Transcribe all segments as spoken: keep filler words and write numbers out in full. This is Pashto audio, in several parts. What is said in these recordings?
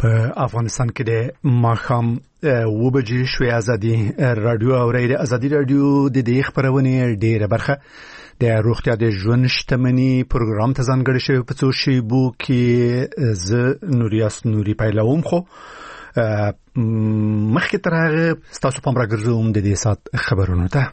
په افغانستان کې د ماښام و بجې شوې ازادي رادیو او ریډیو ازادي رادیو د دې خبرونه ډیره برخه د روغتیا د ژوند شتمنۍ پروګرام ته ځانګړی شوی په څو شیبو کې ز نوریاس نوري پیلوم خو مخکې تر هغه ستاسو پام راګرځوم د دې سات خبرونو ته.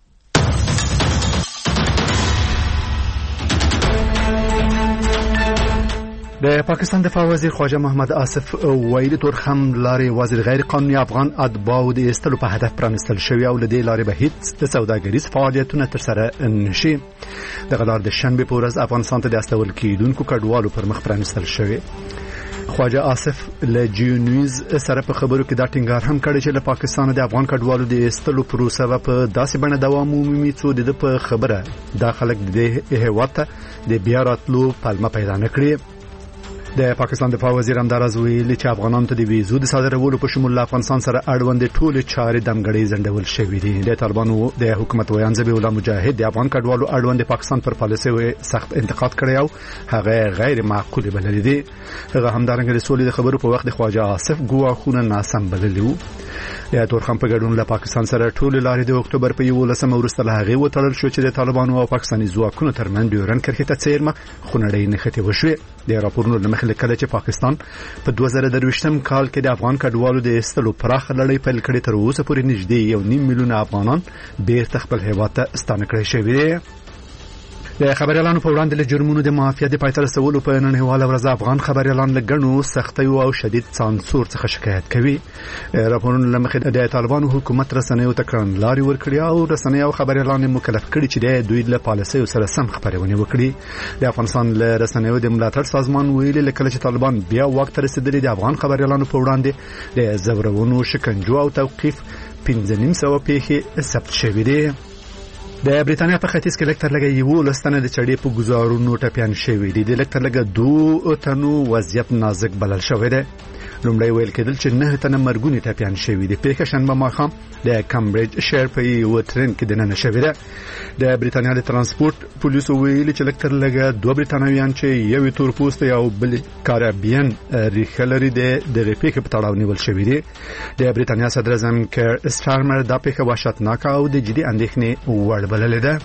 د پاکستان دفاع وزیر خواجه محمد آصف ویلي تورخم لارې وزیر غیر قانوني افغان اتباعو د ایستلو په هدف پرانستل شوی او له دې لارې به هیڅ د سوداګریز فعالیتونه ترسره نشي. دغه لار د شنبې په ورځ افغانستان ته د استول کېدونکو کډوالو پر مخ پرانستل شوی. خواجه آصف له جیو نیوز سره په خبرو کې دا ټینګار هم کړی چې له پاکستان د افغان کډوالو د ایستلو پروسه په داسې بڼه دوام ومومي څو د په خبره دا خلک د هیواد ته د بیا راتلو پلمه پیدا نه کړي. د پاکستان دفاع وزیر همداراز ویلي چې افغانانو ته د ویزو د صادرولو په شمول له افغانستان سره اړوند ټولې چارې دمګړۍ ځنډول شوې دي. د طالبانو د حکومت ویان ذبیح الله مجاهد د افغان کډوالو اړوند پاکستان پر پالیسي سخت انتقاد کړی او هغه غیر معقول بللی دي. هغه همدارنګه د سولې د خبرو په وخت د خواجه آصف ګواښونه ناسم بللي وو. د تورخم په ګډون له پاکستان سره ټولې لارې د اکتوبر په یولسمه وروسته له هغې وتړل شو چې د طالبانو او پاکستاني ځواکونو ترمنځ ډیورنډ کرښې ته څیرمه خونړۍ نښتې وشوې. د راپورونو له مخې لیکل چې پاکستان په دوه زره درویشتم کال کې د افغان کډوالو د ایستلو پراخه لړۍ پیل کړې، تر اوسه پورې نږدې یو نیم میلیون افغانان بیرته خپل هیواد ته ستانه کړي شوي دي. د خبريالانو په وړاندې له جرمونو د معافیت د پای ته رسولو په نړیواله ورځ افغان خبريالان له ګڼو سختیو او شدید سانسور څخه شکایت کوي. راپورونه له مخې د طالبانو حکومت رسنیو ته کړنلارې ورکړي او رسنۍ او خبريالان مکلف کړي چې د دوی له پالیسیو سره سم خبرونه وکړي. د افغانستان له رسنیو د ملاتړ سازمان ویلي لکه چې طالبان بیا وخت ته رسیدلي د افغان خبريالانو په وړاندې د زورونو شکنجو او توقيف پنځه نیم سوه پیښې ثبت شوې دي. د بریتانیا په ختیځ کې لکتر لګي یو لستنه د چړې په گزارونو ټپيان شوی دي. د لکتر لګي دوه تنو وضعیت نازک بلل شوی دی. لومړی ویل کېدل چې نه تنه مرګونی ټپيان شوی دي. پیښه شنبه ماښام د کمبریج شهر په یو ټرین کې دننه شوی دی. د بریتانیا د ترانسپورت پولیسو ویلي چې لکتر لګي دوه بریتانویان چې یو تور پوسټ او بل کارابین ریښه لري د دغه پیښې په تړاو نیول شوی دي. د بریتانیا صدر اعظم کیر سټارمر دا پیښه وحشتناک او د جدي اندېښنې وړ بللې ده.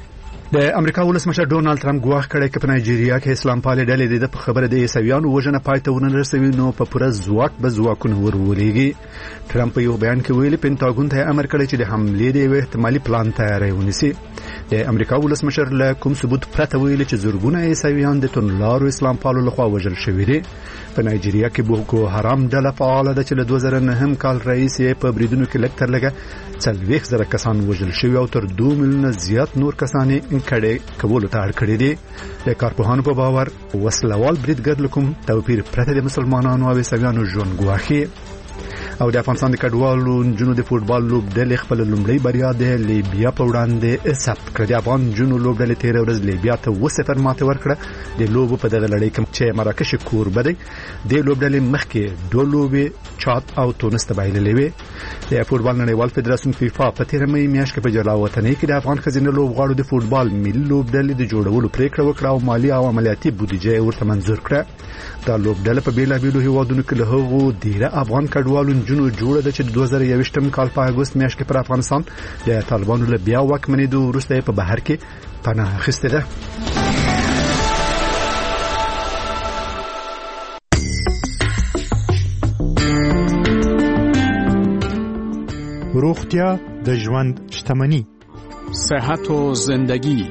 د امریکا ولسمشر ډونالد ټرمپ ګواښ کړی چې په نایجیریا کې اسلام پالې ډلې د خبره د عیسویانو وژنه پای ته ونه رسوي نو په پوره ځواک به ځواکونه ورولېږي. ټرمپ په یو بیان کې ویلي پینټاګون ته امر کړی چې د حملې د یو احتمالي پلان تیاری ونیسي. د امریکا ولسمشر له کوم ثبوت پرته ویلي چې زرګونه عیسویان د تونلارو اسلام پالو لخوا وژل شوي دي. په نایجیریا کې بوکو حرام ډله فعاله ده چې له دوه زره نهم کال رئیس یې په بریدونو کې لکتر لګه څلوېښت زره کسان وژل شوي او تر دوه میلیونه زیات نور کسان کړي کولو ته اړ کړي دي. د کارپوهانو په باور وسلوال بریدګر لکم توپیر پرته د مسلمانانو او عیسویانو ژوند ګواښي. او د افغانستان د کډوالو نجونو د فوټبال لوبډلې خپل لومړی بریا د لیبیا په وړاندې ثبت کړه. د افغان نجونو لوبډلې تېره ورځ لیبیا ته اوه صفر ماتې ورکړه. د لوبو په دغه لړۍ کې چې مراکش کوربه دی د لوبډلې مخکې دوه لوبې چاد او تونس ته بایللې وې. د فوټبال نړیوال فدراسیون فیفا په تېره مې میاشت کې په جلاوطنۍ کې د افغان ښځینه لوبغاړو د فوټبال ملي لوبډلې د جوړولو پریکړه وکړه او مالي او عملیاتي بودیجه ورته منظور کړه. دا لوبډله په بیلابیلو هیوادونو کې له هغو ډیره افغان کډوالو نجونو جوړه ده چې د دوه زره یوویشتم کال په اګوست میاشت کې پر افغانستان د طالبانو له بیا واکمنېدو وروسته په بهر کې پناه اخیستې ده. روغتیا د ژوند شتمنۍ، صحت و زندگی.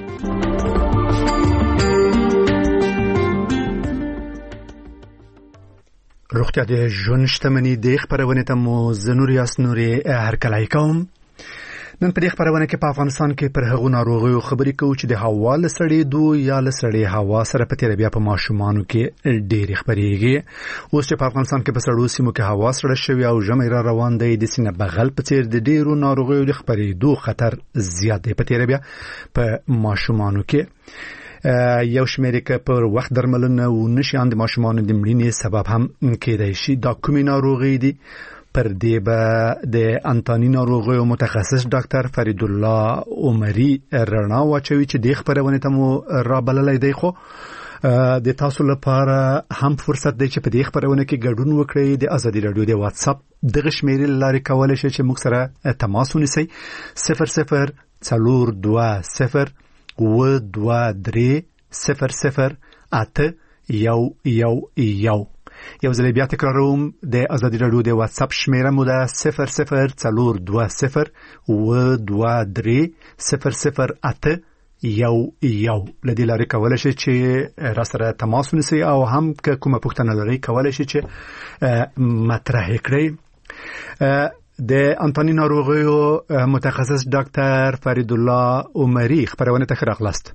روغتیا د ژوند شتمنۍ د خبرونه ته مو زنوریاس نوري هرکلای کوم. نن په دې خبرونه کې په افغانستان کې پر هغو ناروغیو خبرې کوو چې د هوا له سړېدو یا له سړې هوا سره په تېره بیا په ماشومانو کې ډېرې خپرېږي. اوس چې په افغانستان کې په سړو سیمو کې هوا سړه شوې او ژمی را روان دی، د سینه بغل په څېر د ډېرو ناروغیو د خپرېدو خطر زیات دی په تېره بیا په ماشومانو کې. یو شمېر کې پر وخت درملنه و نشي د ماشومانو د مړینې سبب هم کېدای شي. دا کومې ناروغي دي؟ پر دې به د انتاني ناروغیو متخصص ډاکټر فرید الله عمري رڼا واچوي چې د خبرونه ته مو را بللای دی. خو د تاسو لپاره هم فرصت دی چې په دې خبرونه کې ګډون وکړئ. د ازادي رادیو د واتس اپ دغه شمیرې لارې کولای شئ چې موږ سره تماس ونیسئ. صفر صفر څلور دوه صفر و دوه درې صفر صفر اته یو یو یو. یو ځل بیا تکراروم، د ازادي رادیو د واتس اپ شمیره مو ده صفر صفر څلور دوه صفر و دوه درې صفر صفر اته یو یو. لدې لارې کولای شئ چې را سره تماس ونیسئ او هم که کومه پوښتنه لرئ کولای شئ چې مطرح کړئ. د انتونی ناروغیو متخصص ډاکټر فرید الله عمری خبرونه ته راغلاست.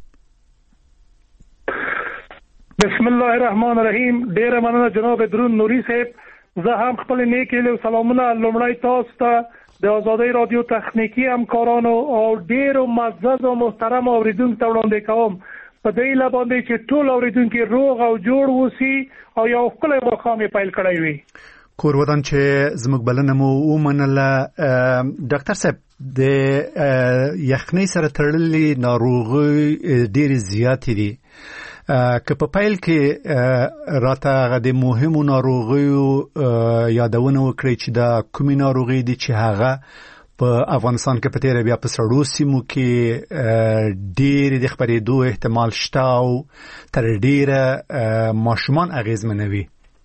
بسم الله الرحمن الرحیم. ډیر مننه جناب درون نوري صاحب. زه هم خپل نیک هیلې او سلامونه لومړی تاسو ته د آزادۍ رادیو تخنیکی همکارانو او ډیرو معزز او محترم اوریدونکو ته وړاندې کوم په دې لا باندې چې ټول اوریدونکو روغ او جوړ وسی او یو خپل مقام پیل کړی وي. کور ودان چې زموږ بلنه مو ومنله. ډاکټر صاحب، د یخنۍ سره تړلې ناروغي ډېرې زیاتې دي. که په پیل کې راته د مهمو ناروغیو یادونه وکړئ چې دا کومې ناروغي دي چې هغه په افغانستان کې په تیره بیا په سړو سیمو کې ډېرې د خپرېدو احتمال شته او تر ډېره ماشومان اغېزمنوي.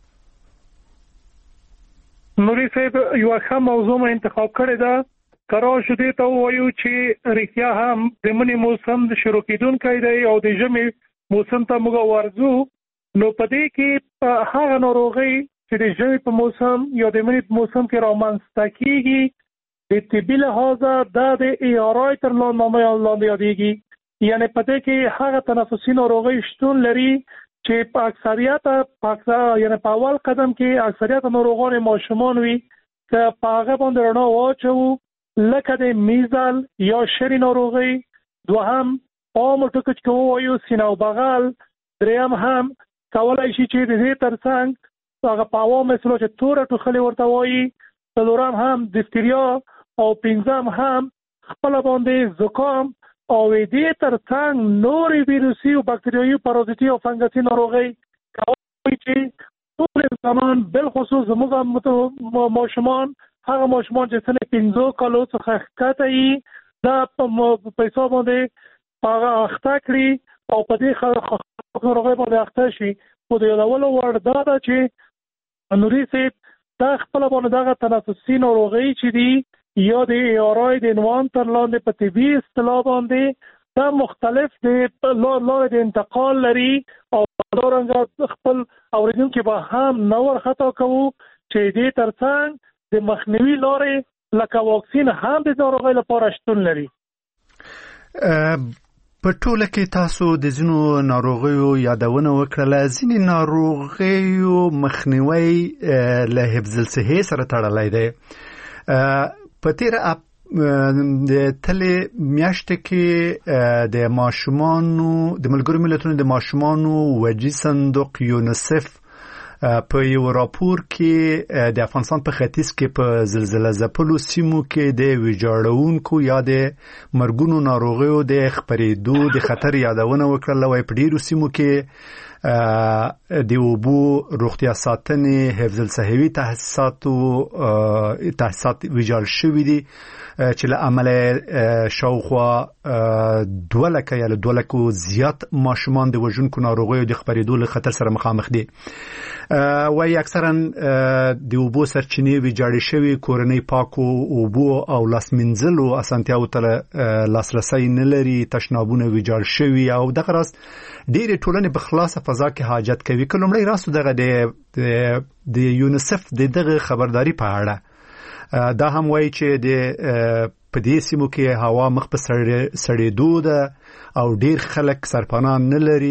نوري صاحب یو ښه موضوع مې انتخاب کړې ده. قرار شو دې ته ووایو چې رښتیا هم د مني موسم شروع کېدونکی دی او د ژمي موسم ته موږ ورځو، نو په دې کې هغه ناروغي چې د ژمي په موسم یا د مني په موسم کې رامنځته کېږي د طبي لحاظه دا د ای آر آی تر لاندې یادېږي. یعنې په دې کې هغه تنفسي ناروغي شتون لري چې په اکثریت یعنې په اول قدم کې اکثریت ناروغان ماشومان وي که په هغه باندې رڼا واچوو، لکه د میزل یا شری ناروغي، دوهم عامو ټکو چې ووایو سینه او بغل، دریم هم کولای شي چې د دې ترڅنګ هغه په عوامو مثلو چې توره ټوخلې ورته وایي، څلورم هم دیفتریا او پنځم هم خپله باندې زکام او دې ترڅنګ نورې ویروسي او باکتریایي پارازیتي او فنګسي ناروغۍ کولای چې ټول انسانان بالخصوص زموږ ماشومان هغه ماشومان چې سن پنځو کالو څخه ښکته یي دا په پیسو باندې هغه اخته کړي او په دې ناروغۍ باندې اخته شي. خو د یادولو وړ دا ده چې نوري صاحب دا خپله باندې دغه تنفسي ناروغۍ چې دي یا د ای آر آی د عنوان تر لاندې په طبي اصطلاح باندې دا مختلف د لارې د انتقال لري او همدارنګه خپل اورېدونکي به هم نه ورخطا کوو چې دې ترڅنګ د مخنیوي لارې لکه واکسین هم د ناروغۍ لپاره شتون لري. په ټوله کې تاسو د ځینو ناروغیو یادونه وکړله. ځینې ناروغیو مخنیوی له حفظ الصحې سره تړلی دی. په تیره د تلې میاشتې کې د ماشومانو د ملګرو ملتونو د ماشومانو وجي صندوق یونیسف په یو راپور کې د افغانستان په ختیځ کې په زلزلہ ځپلو سیمو کې د ویجاړونکو یا د مرګونو ناروغیو د خپرېدو د خطر یادونه وکړله. وایي په ډېرو سیمو کې د اوبو، روغتیا ساتنې، حفظ الصحوي تاسیساتو تاسیسات ویجاړ شوي دي چې له امله شاوخوا دوه لکه یا له دوه لکو زیات ماشومان د وژونکو ناروغیو د خپرېدو له خطر سره مخامخ دي. وایي اکثرا د اوبو سرچینې ویجاړې شوي، کورنۍ پاکو اوبو او لاس مینځلو اسانتیاو ته لاسرسی نه لري، تشنابونه ویجاړ شوي او دغه راز ډېرې ټولنې په خلاصه فضا کې حاجت کوي. که لومړی راستو دغه د یونیسف د دغه خبرداري په اړه دا هم وایي چې د په دې سیمو کې هوا مخ په سړېدو ده او ډیر خلک سرپناه نه لري.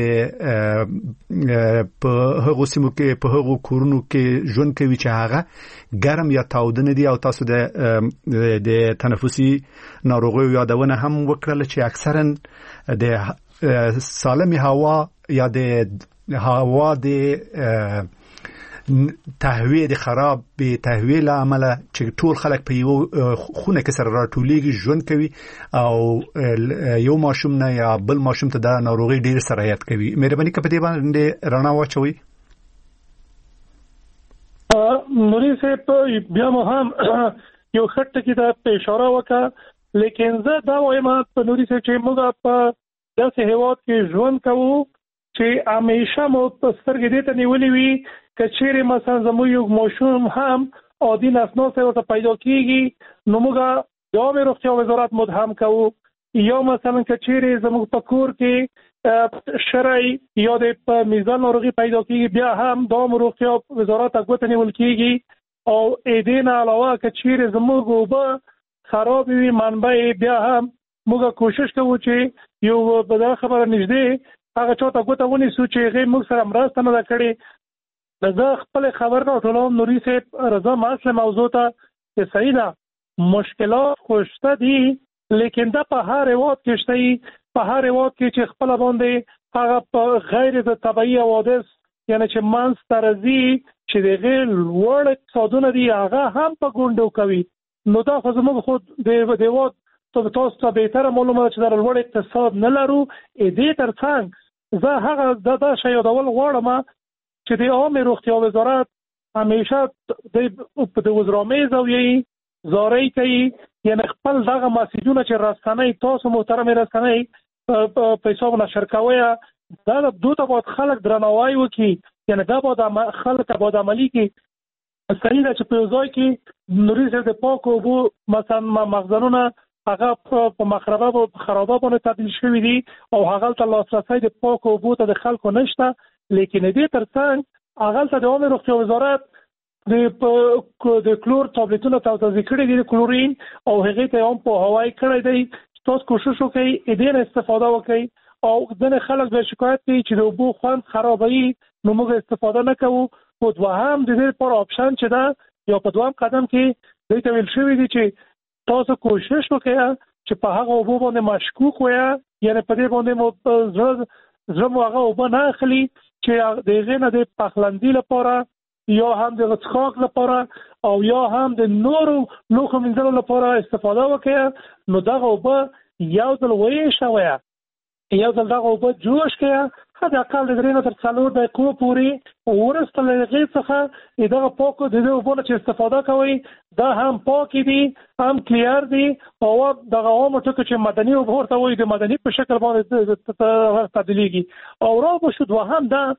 د په هغو سیمو کې په هغو کورونو کې ژوند کوي چې هغه ګرم یا تاوده دي. او تاسو د د تنفسي ناروغیو یادونه هم وکړله چې اکثرا د سالمي هوا یا د هوا د تهویه د خراب به تهویه له عمله چې ټول خلک په یو خونه کې سره راټولېږي ژوند کوي او یو ماشوم نه یا بل ماشوم ته د ناروغي ډیر سرایت کوي. مهرباني کړئ په دې باندې رڼا واچوي. نوري صاحب بیا مو هم یو خط کې دا په اشاره وکړه، لیکن زه دا وایم په نوري صاحب چې موږ په داسې هیواد کې ژوند کوو چې همیشه مو په سترګې دې ته نیولې وي که چیرې مثلا زموږ یو ماشوم هم عادي نسناسه ورته پیدا کېږي نو موږ د عامه روغتیا وزارت متهم کوو، یا مثلا که چیرې زموږ په کور کې شرعي یا د میزان ناروغي پیدا کېږي بیا هم د عامه روغتیا وزارت ته ګوته نیول کېږي. او دې نه علاوه که چیرې زموږ اوبه خراب وي منبع بیا هم موږ کوشش کوو چې یو بل خبره نږدې هغه چاته ګوته ونیسو چې هغه موږ سره مرسته نه کړې. زه خپل خبر نه ټولوم نوري صاحب، رضا مسله موضوع ته چې صحیح ده مشکلات خوشته دي، لیکن دا په هر هیواد کې شته، په هر هیواد کې چې خپل باندې هغه په غیر د طبيعي حوادث یعنی چې منځ ته راځي چې دغه لوړ اقتصادونه دي هغه هم په ګوندو کوي. نو دا خو زموږ خود د هیواد ته تاسو ته بهتره معلومه چې دا لوړ اقتصاد نه لرو. دې ترڅنګ زه هغه د دا شی یادول غواړم چې د عامه روغتیا وزارت همیشه د د وزرامې زاویې زارۍ کوي، یعنی خپل دغه مسیجونه چې رسنۍ تاسو محترم رسنۍ په حساب نشر کوي دا د دوه باید خلک درناوی وکړي، یعنی دا باید خلک باید عملی کې صحیح ده چې په ځای کې نوري د پاکو اوبو مثلا مخزنونه هغه په مخربه او خرابه باندې تبدیل شوی دي او هغه ته لاسرسي د پاکو اوبو ته د خلکو نشته، لیکن دې ترڅنګ هغه ته د عامه روغتیا وزارت د د کلور ټابلیټونو ته توضیح کړی دي کلورین او هغه ته هم په هوای کړی دی. تاسو کوشش وکړئ دې نه استفاده وکړئ او ځنه خلک به شکایت کوي چې د اوبو خوند خرابوي نو موږ استفاده نه کوو. په دوهم د دې پر اپشن چې دا یا په دوام قدم کې دوی ته ویل شوی دی چې تاسو کوشش وکړئ چې په هغه اوبو باندې مشکوک وي، یعنی په دې باندې مو زړه زړه مو هغه اوبه نه اخلي چې دغه نه د پخلندي لپاره یا هم د غڅخاک لپاره او یا هم د نورو لوخو منځلو لپاره استفاده وکړي. نو دغه اوبه یو ځل وې شوی یو ځل دغه اوبه جوش کړه حتی اقل د درې نه تر څلور دقیقو پورې ورسته له هغې څخه دغه پاکو د دې اوبو نه چې استفاده کوئ دا هم پاکې دي هم کلیر دي او دغه عامو ټکو چې مدني اوبه ورته وایي د مدني په شکل باندې تبدیلېږي. او را به شو دوهم دا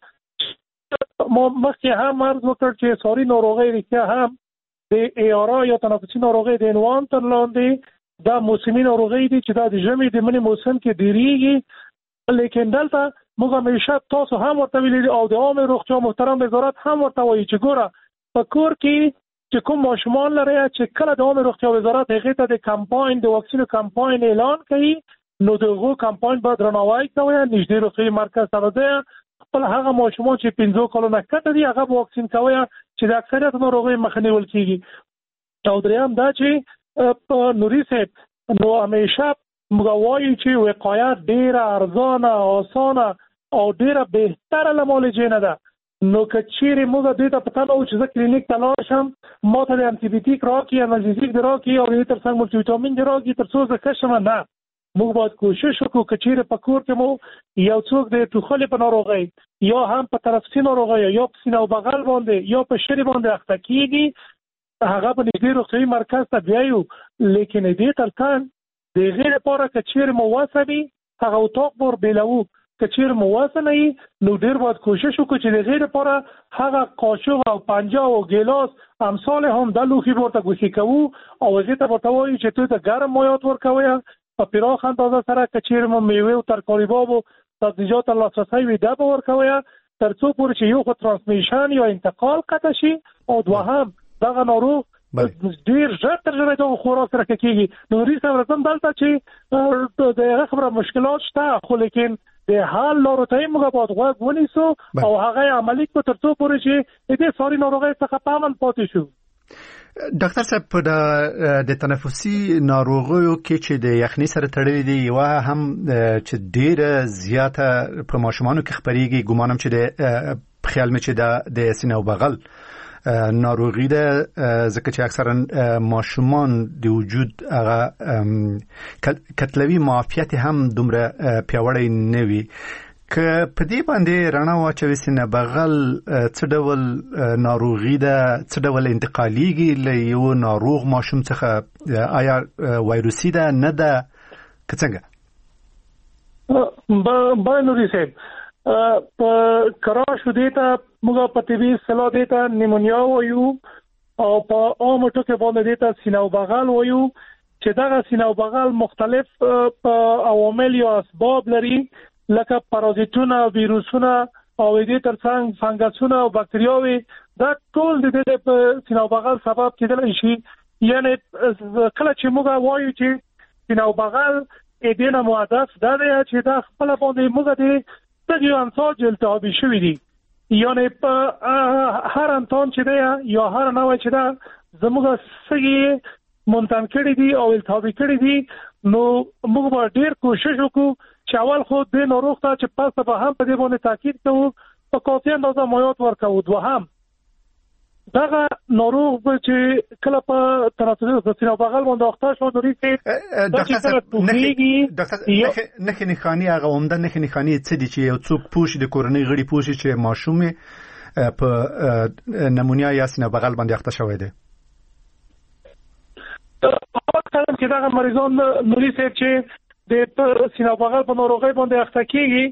مخکې هم عرض وکړ چې ساري ناروغۍ رښتیا هم د ایارا یا تنفسي ناروغۍ د عنوان تر لاندې دا موسمي ناروغۍ دي چې دا د ژمي د مني موسم کې ډېرېږي، لیکن دلته موږ همیشه تاسو هم ورته ویلي او د عامه روغتیا محترم وزارت هم ورته وایي چې ګوره په کور کې چې کوم ماشومان لري چې کله د عامه روغتیا وزارت هغې ته د کمپاین د واکسینو کمپاین اعلان کوي نو دغه کمپاین باید درناوی کوي، نږدې روغتیايي مرکز ته ځئ خپل هغه ماشومان چې پنځه کالو نه کته دي هغه واکسین کوي چې د اکثریت ناروغیو مخه نیول کیږي. او دریم دا چې په نوري صاحب نو همیشه موږ وایو چې وقایه ډیره ارزانه اسانه او ډیره بهتره له معالجې نه ده. نو که چیرې موږ دې ته پته نه و چې زه کلینیک ته لاړ شم ما ته د انټي بیوټیک راکړي انالجیزیک دې راکړي او دې تر څنګ ملټي ویټامین دې راکړي تر څو زه ښه شم. نه، موږ باید کوشش وکړو که چیرې په کور کې مو یو څوک د ټوخلې په ناروغۍ یا هم په تنفسي ناروغۍ یا په سینه او بغل باندې یا په شري باندې اخته کېږي هغه په نږدې روغتیايي مرکز ته بیایو، لیکن دې ترڅنګ د هغې لپاره که چیرې مو وسه وي هغه اتاق به وربېلوو، که چیرې مو وسه نه وي نو ډېر باید کوشش وکړو چې د هغې لپاره هغه قاشق او پنجه او ګیلاس امثال هم دا لوښي به ورته ګوښې کوو او هغې ته به ورته وایو چې تو د ګرم مایات ورکوئ په پراخ اندازه سره که چیرې مو میوې او ترکاریباب او سبزیجات ته لاسرسی وي دا به ورکوئ تر څو پورې چې یو خو ترانسمیشن یا انتقال قطع شي او دوهم دغه ناروغ ډېر ژر تر ژره دغه خوراک سره کېږي. نو ریس راځم دلته چې د هغه خبره مشکلات شته خو لیکن د حل لارو ته یې موږ باید غوږ ونیسو او هغه یې عملي کړو تر څو پورې چې د دې ساري ناروغۍ څخه په امن پاتې شو. ډاکټر صاحب په د تنفسي ناروغیو کې چې د یخنۍ سره تړلې دي یو هم چې ډېره زیاته په ماشومانو کې خپرېږي ګومانم چې د خیال مې چې د سینه او بغل ناروغي ده، ځکه چې اکثرا ماشومان د وجود هغه کتلوي معافیت هم دومره پیاوړی نه وي. که په دې باندې رڼا واچوي سینه بغل څه ډول ناروغي ده، څه ډول انتقالیږي له یو ناروغ ماشوم څخه، آیا وایروسي ده نه ده که څنګه؟ با نوري صاحب په کرا شو دیتا موږ په طبي اصطلاح دیتا نیمونیا وایو او په عام ټکو باندې دیتا سینه او بغل وایو، چې دا سینه او بغل مختلف عوامل یا اسباب لري، لکه پارازیتونه، ویروسونه او دې ترڅنګ فنګسونه او باکتریاوي. دا ټول د دې په سینه او بغل سبب کېدلی شي. یعنی کله چې موږ وایو چې سینه او بغل دې نه مؤدف دا دی چې دا خپل باندې موږ دې سږي انساج التهابي شوی دي، یعنی په هر انتون چې دی یا هر نوع چې دا زموږ سږي منتن کړي دي او التهابي کړي دي، نو موږ به ډیر کوشش وکړو چې اول خو د ناروغ ته چې پاسه به هم په دې باندې تاکید کوو، په کافي اندازه مایعات ورکوو. دوهم دغه ناروغ چې کله په تنفسي سینه بغل باندې اخته شو نوري کې ډاکټر نخې نښانې هغه عمده نښې نښانې څه دي چې یو څوک پوښي د کورنۍ غړي پوښي چې ماشوم په نمونیا یا سینه بغل باندې اخته شوی دی؟ اول کلم چې دغه مریضان نوري صاحب چې د سینه بغل په ناروغۍ باندې اخته کیږي،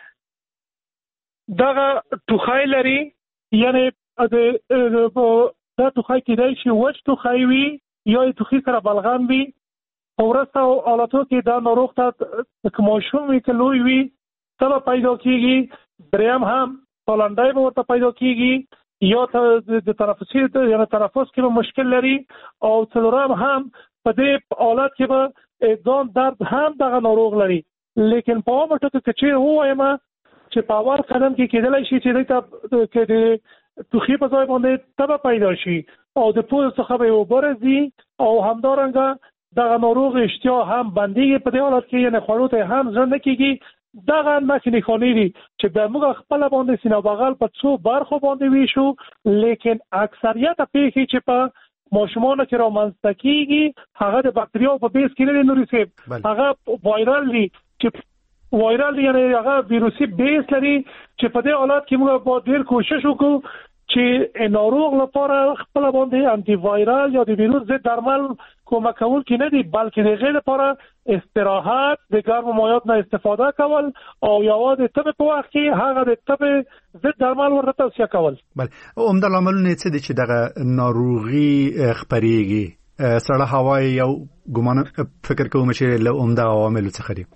دغه ټوخی لري، یعنی د دا ټوخی کېدای شي وچ ټوخی وي یا ټوخي سره بلغم وي. په وروسته حالاتو کې دا ناروغ ته که ماشوم وي که لوی وي څه پیدا کېږي. دریم هم پالنډی به ورته پیدا کېږي یا د تنفسي یعنی تنفس کې به مشکل لري. او څلورم هم په دې حالت کې به ځان درد هم دغه ناروغ لري. لیکن په عامه ټکو کې چې ووایم چې په اول قدم کې کېدلی شي چې دې ته د ټوخي په ځای باندې تبه پیدا شي او د پوز څخه به وبرزي او همدارنګه دغه ناروغ اشتها هم بنديږي. په دې حالت کې یعنی خوړو ته هم ځان نه کېږي. دغه نښې نښانې دي چې د موږ خپل باندې سینه بغل په څو برخو باندې ویشو، لیکن اکثریت پیښې چې په ماشومانو کې رامنځته کېږي هغه د باکتریاو په بیس کې نه دي نوري صاحب، هغه وایرال دي چې وایرال یعنی هغه ویروسي بیس لري، چې په دې حالت کې موږ باید ډېر کوشش وکړو چې ناروغ لپاره خپل باندې انټي وایرال یا د ویروس ضد درمل کومک کوونکي نه دي، بلکې د هغې لپاره استراحت، د ګرمو مایعات نه استفاده کول او یوازې د تبې په وخت کې هغه د تبې ضد درمل ورته توصیه کول. بله، عمده لاملونه یې څه دي چې دغه ناروغي خپرېږي؟ سړه هوا یو ګمان فکر کوم چې له عمده عواملو څخه دي.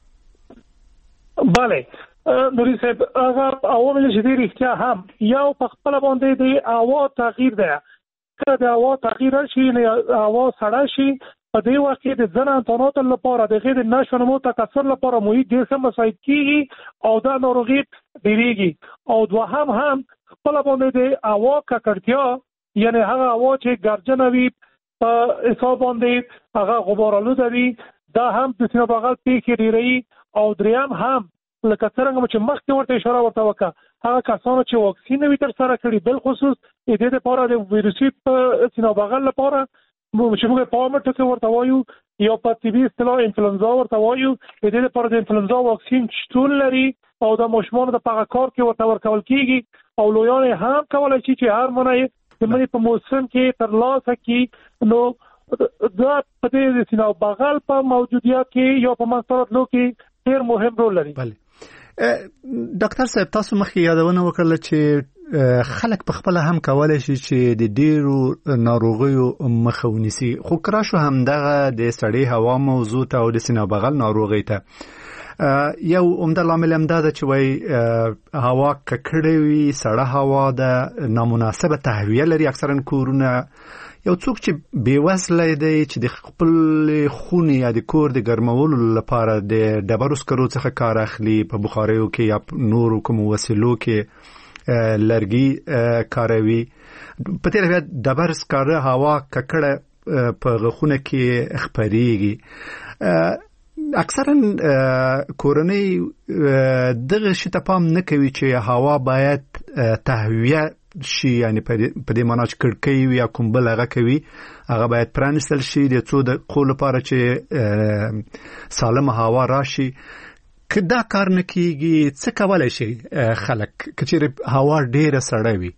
بله نوري صاحب، هغه عوامل چې دي رښتیا هم یو په خپل باندې د هوا تغییر دی. کله د هوا تغییر شي نه هوا سړه شي، په دې وخت کې د ځنه انتاناتو لپاره د غیر نشو نمو تکثر لپاره محیط ډېر ښه مساعد کیږي او دا ناروغي ډېریږي. او دوهم هم خپل باندې د هوا ککړتیا، یعنی هغه هوا چې ګرجنه وي په حساب باندې هغه غبارآلوده وي، دا هم د سینه بغل پیښې ډېروي. او دریم هم لکه څرنګه چې مخکې ورته اشاره ورته وکړه، هغه کسانو چې واکسین وي تر سره کړي، بالخصوص د دې لپاره د ویروسي سینه بغل لپاره چې موږ په عامه ټکو ورته وایو یا په طبي اصطلاح انفلونزا ورته وایو، د دې لپاره د انفلونزا واکسین شتون لري او د ماشومانو د پغه کار کې ورته ورکول کیږي. او لویان هم کولای شي چې هر منه د منی په موسم کې تر لاسه کې نو دا په دې سینه بغل په موجودیت کې یا په منځراتلو کې ډېر مهم رول لري. بله ډاکټر صاحب، تاسو مخکې یادونه وکړله چې خلک په خپل هم کولای شي چې د ډېرو ناروغیو مخه ونیسي، خو کرا شو همدغه د سړې هوا موضوع ته او د سینه بغل ناروغۍ ته یو عمده لامل هم دا ده چې وایي هوا ککړه وي، سړه هوا ده، نامناسبه تهویه لري اکثرا کورونه. یو څوک چې بېوزله دی چې د خپل خونې یا د کور د ګرمولو لپاره د ډبرو سکرو څخه کار اخلي، په بخاریو کې یا نورو کومو وسیلو کې لرګي کاروي، په تېره بیا ډبر سکاره هوا ککړه په غخونه کې خپرېږي. اکثرا کورنۍ دغه شي ته پام نه کوي چې هوا باید تهویه شي، یعنی په دې معنی چې کړکۍ وي یا کوم بل هغه کوي هغه باید پرانستل شي د څو دقیقو لپاره چې سالمه هوا راشي. که دا کار نه کیږي څه کولی شي خلک که چیرې هوا ډیره سړه وي؟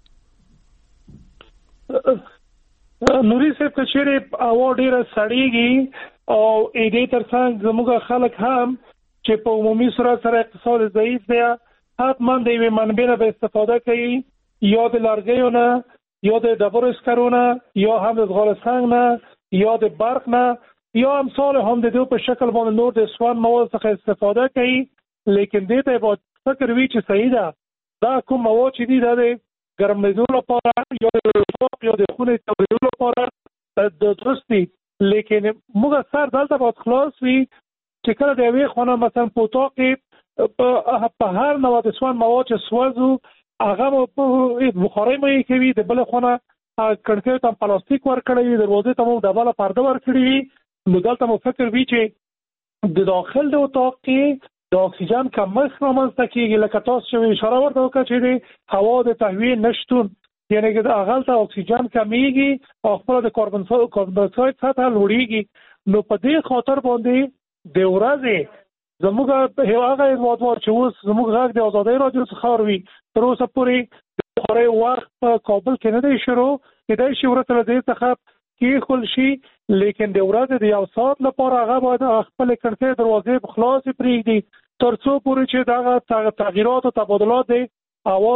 نوري صاحب که چیرې هوا ډیره سړیږي او دې ترڅنګ زموږ خلک هم چې په عمومي صورت سره اقتصاد ضعیف دی حتما د یوې منبع نه به استفاده کوي، یا د لرګیو نه یا د ډبرو اسکرو نه یا هم د ځغال سنګ نه یا د برق نه یا امثال هم د دو په شکل باندې نور د سوان مواد څخه استفاده کوي. لیکن دې ته باید فکر وي چې صحیح ده دا کوم مواد چې دي د ګرمېدو لپاره یا د یا د خونې تودولو لپاره د درستي، لیکن موږ سر دلته باید خلاص وي چې کله د یوې خونه مثلا په اتاق کې په هر نوع د سوان مواد چې سوځو هغه په بخارۍ مې کوي، د بل خونه کړکۍ ته پلاستیک ورکړی وي، دروازې ته مو ډبله پرده ورکړی وي، نو دلته مو فکر وي چې د داخل د اتاق کې د اکسیجن کمښت رامنځته کېږي. لکه تاسو چې اشاره ورته وکړه چې د هوا د تهویې نشتون، یعنی که د هغلته اکسیجن کمیږي او خپله د کاربن ډای اکساید سطحه لوړیږي. نو په دې خاطر باندې د ورځې زموږ هغه هیوادوال چې اوس زموږ غږ د ازادۍ راډیو څخه اوري تر اوسه پورې د خورۍ وخت په کابل کې نه دی شروع، کېدای شي وروسته له دې څخه کېښول شي، لیکن د ورځې د یو ساعت لپاره هغه باید خپلې کړکۍ دروازې خلاصې پرېږدي تر څو پورې چې دغه تغییرات او تبادلات د هوا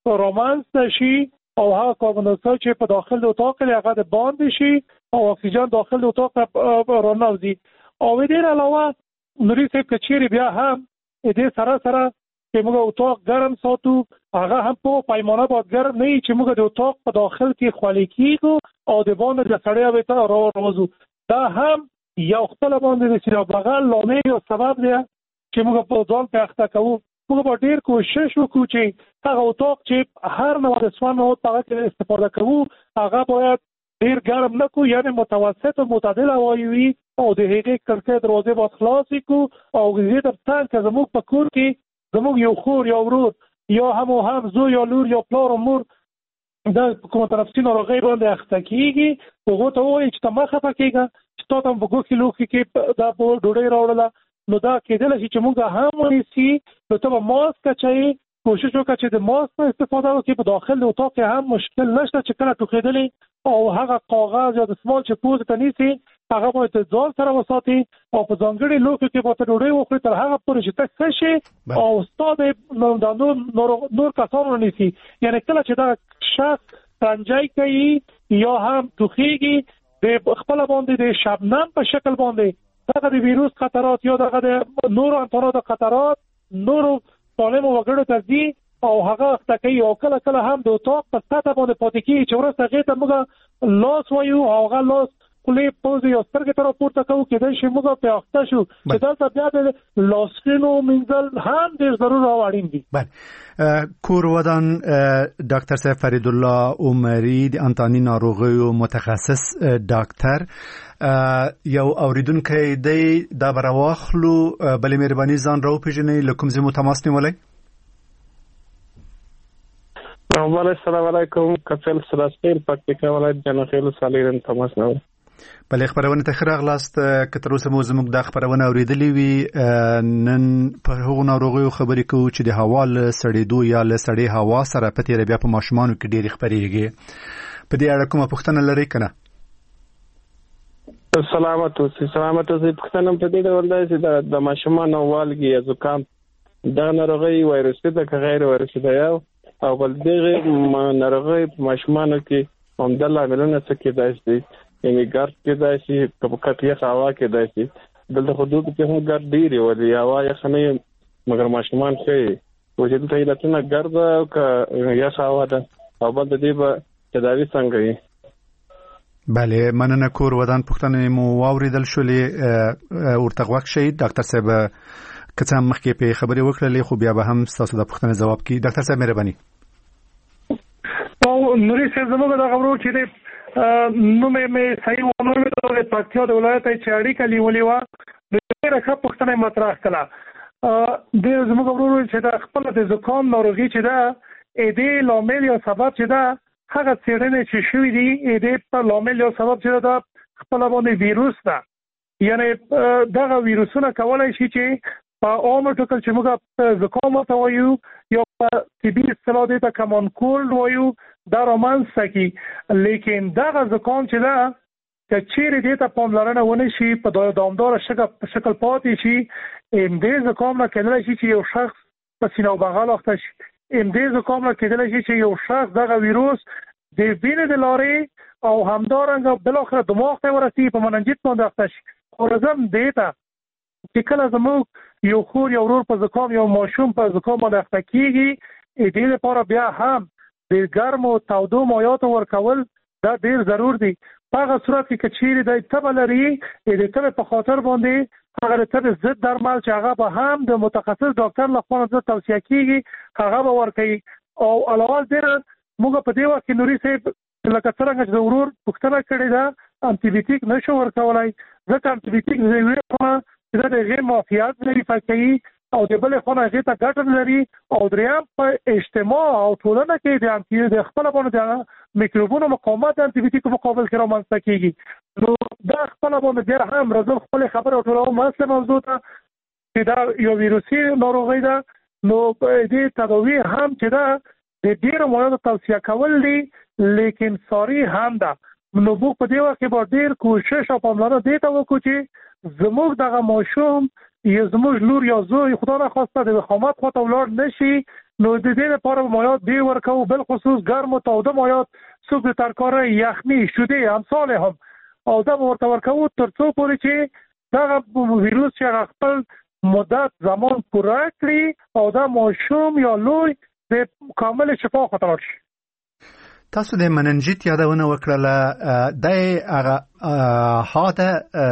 رامنځته شي او هغه کاربن ډای اکساید چې په داخل د اتاق کې هغه د باندې شي او اکسیجن داخل د اتاق رانوځي. او دې علاوه نوري صاحب که چیرې بیا هم دې سره سره چې موږ اتاق ګرم ساتو هغه هم په پیمانه باید ګرم نه وي چې موږ د اتاق په داخل کې خولې کېږو او د باندې د سړی هوې ته راوځو. دا هم یو خپله باندې د سیرا بغل لامل او سبب دی چې موږ په ځان په اخته کوو. موږ به ډېر کوشش وکړو چې هغه اتاق چې هر نوع د سوان مواد په هغه کې استفاده کوو هغه باید ډېر ګرم نه کړو، یعنې متوسط او معتدل هوایي وي او د هغې کړکۍ دروازې باید خلاصې کړو. او دې تر څنګ که زموږ په کور کې زموږ یو خور یا ورور یا هم او هم زوی یا لور یا پلار او مور دا کومه تنفسي ناروغۍ باندې اخته کېږي، هغو ته ووایي چې ته مه خفه کېږه چې تا ته په ګوښې لوښي کې دا په ډوډۍ راوړله، نو دا کېدلی شي چې موږ هم ونیسي. نو ته به ماسک اچوي، کوشش وکړه چې د ماسک نه استفاده وکړي. په داخل د اتاق کې هم مشکل نشته چې کله ټوخېدلې او هغه کاغذ یا دستمال چې پوزې ته نیسي هغه باید ځان سره وساتي او په ځانګړي لوښو کې باید ډوډۍ وخوري تر هغه پورې چې ته ښه شي او ستا د نور نور کسانو نه نیسي. یعنې کله چې دا شخص رنجی کوي یا هم ټوخېږي د خپله باندې د شبنم په شکل باندې دغه د ویروس خطرات یا دغه د نورو انتاناتو خطرات نورو سالمو وګړو ته ځي او هغه اخته کوي او کله کله هم د اتاق په سطحه باندې پاتې کېږي چې وروسته هغې ته موږ لاس وایو او هغه لاس خولې پوزې یا سترګې ته راپورته کوو، کېدای شي موږ پرې اخته شو چې دلته بیا د لاسونو مینځل هم ډېر ضرور او اړین دي. بله کور ودان ډاکټر صاحب فریدالله عمري د انتاني ناروغیو متخصص ډاکټر یو اوریدونکی دی دا به راواخلو. بلې مهرباني ځان راوپېژنئ له کوم ځای مو تماس نیولی؟ السلام علیکم، کفیل سراسپیل پکتیکا ولایت جنخیل سالیرن تماس نیولی. بلې خبرونه ته ښه راغلاست. که تر اوسه مو زموږ دا خبرونه اورېدلې وي نن په هغو ناروغیو خبرې کوو چې د هوا له سړېدو یا له سړې هوا سره په تېره بیا په ماشومانو کې ډېرې خپرېږي. په دې اړه کومه پوښتنه لرئ که نه؟ سلامت اوسئ. سلامت اوسئ. پوښتنه په دې ډول ده چې د ماشومانو والګي یا زکام دغه ناروغي وایرسي ده که غیر وایرسي ده یو او بل دغه ناروغي په ماشومانو کې همدا لاملونه څه کېدای شي؟ یعنې ګرد کېدای شي که په کټ یخه هوا کېدای شي. دلته خو دوبي کې هم ګرد ډېر وي ولې هوا یخه نه وي مګر ماشومان ښه وي خو چې دلته علتونه ګرد ده که یخه هوا ده او بل د دې به تداوي څنګه وي؟ بله مننه. کور ودان پوښتنې مو واورېدل شولې ورته غوږ شئ. ډاکټر صاحب که څه هم مخکې پرې خبرې وکړلې خو بیا به هم ستاسو د پوښتنې ځواب کړي. ډاکټر صاحب مهرباني. نوري صاحب زموږ دغه ورور چې دی نو مې مې صحیح ونه ویل د پکتیا د ولایت چې اړیکه نیولې وه ډېره ښه پوښتنه مطرح کړه. د زموږ ورور چې دا خپل د زکام ناروغي چې دا دې لامل یا سبب چې دا هغه څېړنې چې شوي دي دې په لامل یا سبب چې دا خپل باندې ویروس ده. یعنی دغه ویروسونه کولای شي چې په عامه ټکل چې موږ زکام ورته وایو یا په طبي اصطلاح دې ته کامن کولډ وایو دا رامنځته کړي. لیکن دغه زکام چې دا که چیرې دې ته پاملرنه ونه شي په دوامداره شکل پاتې شي دې زکام نه کېدلی شي چې یو شخص په سینه او بغل اخته شي. دې زکام نه کېدلی شي چې یو شخص دغه ویروس د وینې د لارې او همدارنګه بالاخره دماغ ته ورسي په مننجیت باندې اخته شي. خو رزم دې ته چې کله زموږ یو خور یا ورور په زکام یو ماشوم په زکام باندې اخته کېږي دې لپاره بیا هم د ګرمو تودو مایعاتو ورکول دا ډېر ضرور دي. په هغه صورت کې که چیرې دی تبه لري د تبې په خاطر باندې هغه د تبې ضد درمل چې هغه به هم د متخصص ډاکټر لخوا نه توصیه کېږي هغه به ورکوي. او علاوه ډېره موږ په دې وخت کې نوري صاحب لکه څرنګه چې د ورور پوښتنه کړې ده انټي بیوټیک نشو ورکولی ځکه انټي بیوټیک د یوې خوا چې دا د هغې معافیت لري کوي او د بلې خوا نه هغې ته ګټه لري او درېیم په اجتماع او ټولنه کې د انټي د خپله باندې د میکروبونو مقاومت د انټي بیوټیکو مقابل کې رامنځته کېږي. نو دا خپله باندې بیا هم راځم خپلې خبرې او ټولوم اصلي موضوع ته چې دا یو ویروسي ناروغي ده. نو دې تداوي هم چې دا د ډېرو مایعاتو توصیه کول دي لیکن ساري هم ده. نو موږ په دې وخت کې به ډېر کوشش او پاملرنه دې ته وکړو چې زموږ دغه ماشوم یا زموږ لور یا زوی خدا نخواسته د وخامت خواته ولاړ نشي. نو د دې لپاره به مایعات دې ورکوو بالخصوص ګرم او تاوده مایعات څوک د ترکارۍ یخني شیدې امثال هم او دا به ورته ورکوو تر څو پورې چې دغه ویروس چې هغه خپل مدت زمان پوره کړي او دا ماشوم یا لوی د کامل شفا خواته ورشي. تاسو د مننجیت یادونه وکړه د هغه هاته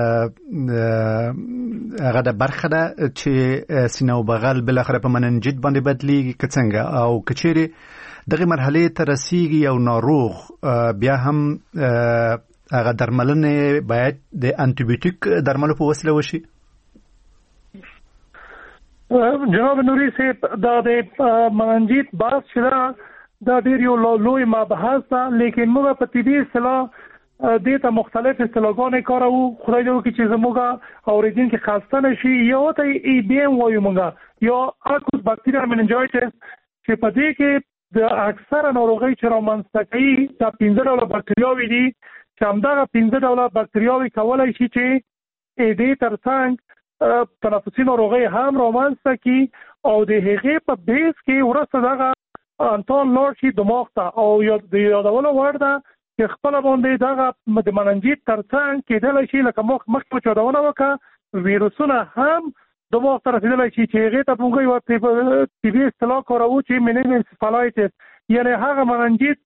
هغه د برخه ده چې سینه او بغل بل اخر په مننجیت باندې بدلیږي که څنګه او کچېری دغه مرحله ته رسیږي او ناروغ بیا هم هغه درملنه باید د انټي بیوټیک درملو په وسیله وشي. جناب نوري صاحب دا د مننجیت بحث شته دا ډېر یو لوی مبحث ده لیکن موږ په طبي اصطلاح دې ته مختلف اصطلاحګانې کاروو. خدای دې وکړي چې زموږ اورېدونکي خسته نه شي. یو ته ای بی ایم وایو موږ یا اکوت باکتیریال مننجایټس چې په دې کې د اکثره ناروغۍ چې رامنځته کوي دا پنځه ډوله باکتریاوې دي چې همدغه پنځه ډوله باکتریاوې کولی شي چې دې تر څنګ تنفسي ناروغۍ هم رامنځته کړي او د هغې په بیس کې وروسته دغه انتان لاړ شي دماغ ته او د یادولو وړ ده چې خپله باندې دغه د مننجیت تر څنګ کېدلی شي لکه مخکې په یادونه وکړه ویروسونه هم دماغ ته رسېدلی شي چې هغې ته موږ یوه طبي اصطلاح کاروو چې مننجیت یعنې هغه مننجیت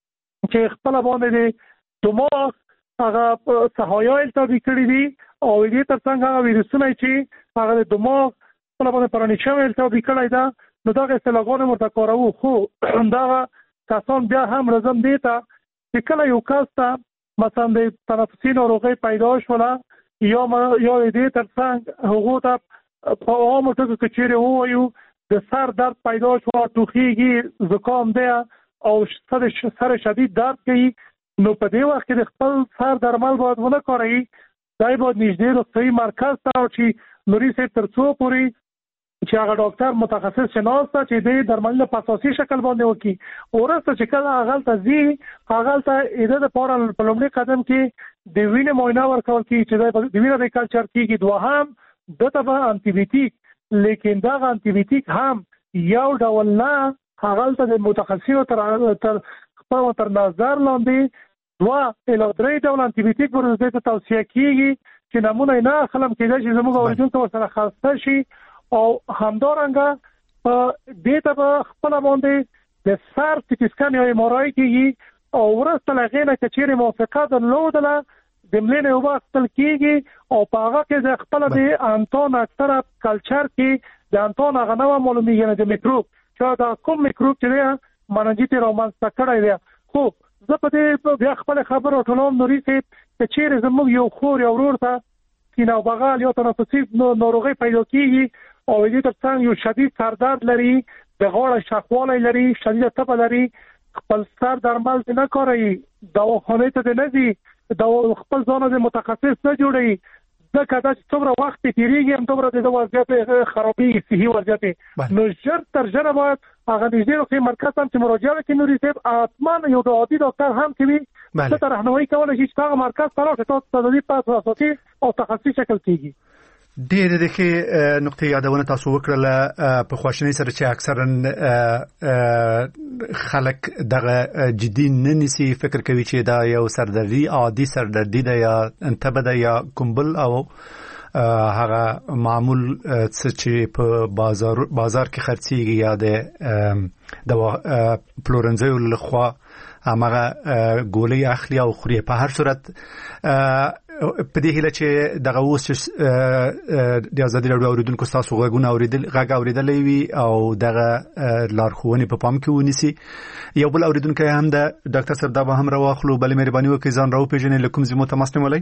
چې خپله باندې د دماغ هغه سهایا التهابي کړي دي او دې تر څنګ هغه ویروسونه چې هغه د دماغ خپله باندې پرانې شوی التهابي کړی ده نو دغه اصطلاحګانې ورته کاروو. خو دغه کسان بیا هم رزم دې ته چې کله یو کس ته مثلا د تنفسي ناروغۍ پیدا شوله یا یا دې تر څنګ هغو ته په عامو ټکو کې چیرې ووایو د سر درد پیدا شوه ټوخیږي زکام دی او سر شدید درد کوي نو په دې وخت کې د خپل سر درمل باید ونه کاروي. دا باید نږدې روغتیایي مرکز ته ورشي نوري صاحب تر څو پورې چې هغه ډاکټر متخصص شناسته چې د درملنه په اساسي شکل باندې وکړي. وروسته چې کله هغلته ځي هغلته د لپاره په لومړي قدم کې د وینې معاینه ورکول کېږي چې د وینې د کلچر کېږي. دوهم دته به انټي بیوټیک لیکن دغه انټي بیوټیک هم یو ډول نه هغلته د متخصصینو تر خپل تر نظر لاندې دوه الی درې ډول انټي بیوټیک ورته ته توصیه کېږي چې نمونه نه اخلم کېدای شي زموږ اورېدونکي ورسره خسته شي او همدارنګه په دې ته به خپله باندې د سر سټي سکن یا ایم آر آی کېږي او وروسته له هغې نه که چیرې موافقه درلودله د ملې نه اوبه اخیستل کېږي او په هغه کې د خپله د انتان اکثره کلچر کې د انتان هغه نه معلومېږي یعنې د میکروب چې دا کوم میکروب چې دی مننجیت یې رامنځته کړی دی. خو زه په دې بیا خپلې خبرې ټولوم نوري صاحب که چیرې زموږ یو خور یا ورور ته سینه بغل یا تنفسي ناروغي پیدا کیږي او دې ترڅنګ یو شدید سردرد لري، د غاړه شخوالی لري، شدید تبه لري، خپل سر درمل نه کوي، دواخانه ته نه ځي، د خپل ځان د متخصص نه جوړي، ځکه دا چې څومره وخت تیریږي هم دومره د وضعیت خرابېږي، صحي وضعیت. نو ژر تر ژره باید هغه نږدې روغتیايي مرکز ته چې مراجعه وکړي. نوري صاحب حتما یو د عادي ډاکټر هم کوي څه ته راهنمایي کولی شي چې هغه مرکز ته راشي، تاسو ته د دې په اساسي او تخصصي شکل کېږي. ډېر د ښې نقطې یادونه تاسو وکړله په خواشینۍ سره چې اکثرا خلک دغه جدي نه نیسي، فکر کوي چې دا یو سردردي عادي سردردي ده یا تبه ده یا کومبل او هغه معمول څه چې په بازار بازار کې خرڅېږي یا د د پلورنځیو لخوا هماغه ګولۍ اخلي او خوري. په هر صورت په دې هیله چې دغه اوس د ازادي راډیو اوریدونکو تاسو غوږونه اوریدل غږ اوریدلې وي او دغه لارښوونې په پام کې ونیسي. یو بل اوریدونکی هم د ډاکټر صاحب دا به هم راواخلو. بلې مهرباني وکړئ ځان راوپېژنئ، له کوم ځای مو تماس نیولی؟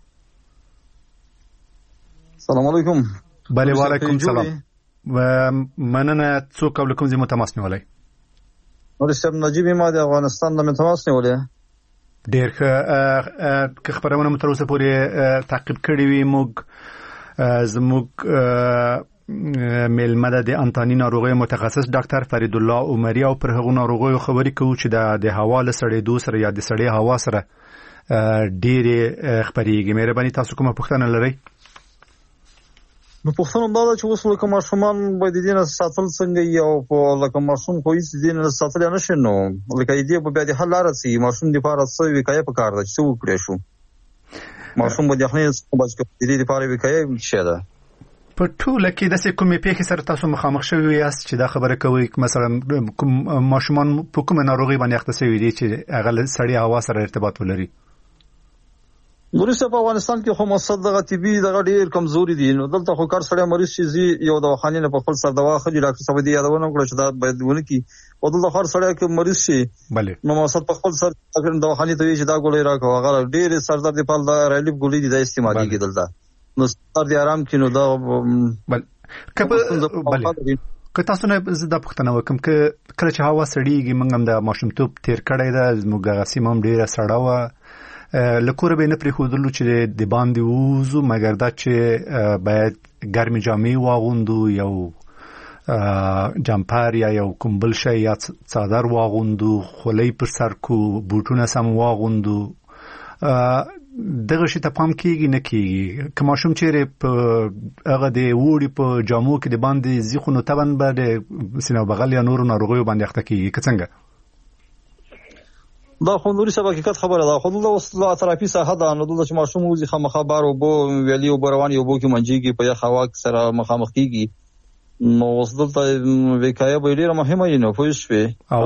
السلام علیکم. بله وعلیکم سلام. مننه. څوک او له کوم ځای مو تماس نیولی؟ نور صاحب نجیب ما د افغانستان د تماس نیولی. ډېر ښه. که خبرونه مو تر اوسه پورې تعقیب کړي وي، موږ زموږ میلمه ده د انتاني ناروغیو متخصص ډاکټر فرید الله عمري او پر هغو ناروغیو خبرې کوو چې د هوا له سړېدو سره یا د سړې هوا سره ډېرې خپرېږي. مهرباني تاسو کومه پوښتنه لرئ؟ نو پوښتنه دا ده چې اوس لکه ماشومان باید د دې نه ساتل څنګه وي او په لکه ماشوم خو هېڅ د دې نه ساتلی نه شي، نو لکه د دې به بیا د حل لاره څه وي؟ ماشوم دپاره څه وقایه پکار ده چې څه وکړی شو؟ ماشوم به د یخنۍ څخه بچ کړي، د دې دپاره وقایه څه شی ده؟ په ټوله کې داسې کومې پیښې سره تاسو مخامخ شوي یاست چې دا خبره کوئ مثلا کوم ماشومان په کومه ناروغي باندې اخته شوي دي چې هغه له سړې هوا سره ارتباط ولري؟ وروسته په افغانستان کې خو مصد دغه طبي دغه ډېر کمزوري دي، نو دلته خو کار سړی مریض شي ځي یو دواخانې نه په خپل سر دوا اخلي. ډاکټر صاحب دې یادونه وکړه چې دا باید ونه کړي، او دلته هر سړی که مریض شي نو مصد په خپل سر دواخانې ته وایي چې دا ګولۍ راکړه، هغه ډېرې سردرد دپاره دا ریلیف ګولۍ دي، دا استعمالېږي دلته، نو سر دې ارام کړي. نو دا که تاسو نه زه دا پوښتنه وکړم که کله چې هوا سړېږي، موږ هم د ماشومتوب تېر کړی ده، زموږ هغه سیمه هم ډېره سړه وه، له کوره به یې نه پرېښودلو چې د باندې ووځو، مګر دا چې باید ګرمې جامې واغوندو، یو جمپر یا یو کومبل شی یا څادر واغوندو، خولۍ پر سر کو، بوټونه سم واغوندو، دغه شي ته پام کېږي نه کېږي؟ که ماشوم چیرې په هغه د اوړي په جامو کې د باندې ځي، خو نو طبعا به د سینه بغل یا نورو ناروغیو باندې اخته کېږي، که څنګه؟ دا خو نوري صاحب حقیقت خبره ده، خو دلته اوس لا اطرافي ساحه ده، نو دلته چې ماشوم وځي خامخا بار اوبو ویالې اوبه روانې اوبو کې منجېږي، په یخ هوا سره مخامخ کېږي، نو اوس دلته وقایه به ډېره مهمه وي. نو پوه شوې؟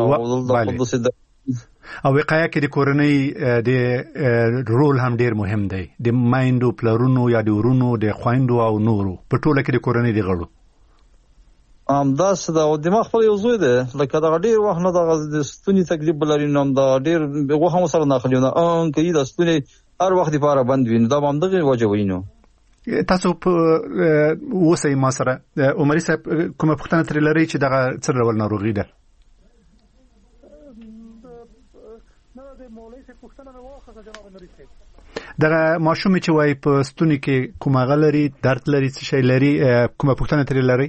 او وقایه کې د کورنۍ د رول هم ډېر مهم دی، د میندو، پلرونو یا د ورونو، د خویندو او نورو، په ټوله کې د کورنۍ د غړو همداسې ده. او دماغ خپل یو زوی دی، لکه دغه ډېر وخت نه دغه د ستوني تکلیف به لري، نو دا ډېر غوښه هم سره نه اخلي، نو ان کوي د ستوني هر وخت دپاره بند وي، نو دا به همدغې وجه وي. نو تاسو په اوسئ ما سره عمري صاحب کومه پوښتنه ترې لرئ چې دغه څه ډول ناروغي ده؟ دغه ماشوم چې وایي په ستوني کې کوم هغه لري، درد لري، څه شی لري، کومه پوښتنه ترې لرئ؟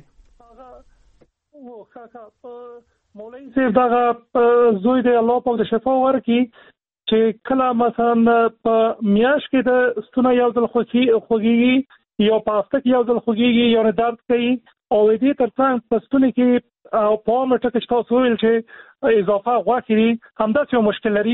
مولوي صاحب دغه زوی دی، الله پاک د شفا ورکړي، چې کله مثلا په میاشت کې د ستوني یو ځل خوږېږي یا په هفته کې یو ځل خوږېږي یا درد کوي، او دې ترڅنګ په ستوني کې او په عامه ټکي چې تاسو وویل چې اضافه غوښې دي، همداسې یو مشکل لري؟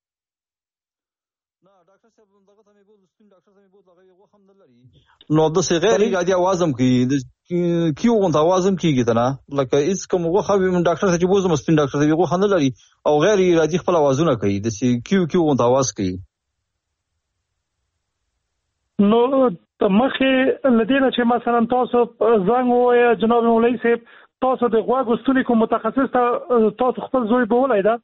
نو داسې غیر ارادي اواز هم کوي، کیو غونډه اواز هم کېږي ته نه، لکه هېڅ کوم غوښه وي ډاکټر ته چې بوځم سپین ډاکټر ته غوښه نه لري، او غیر ارادي خپل اوازونه کوي، داسې کیو کیو غونډه اواز کوي. نو مخکې له دې نه چې مثلا تاسو زنګ ووایه جناب مولوي صاحب، تاسو د غوږ ستوني کوم متخصص ته تاسو خپل زوی بولی ده؟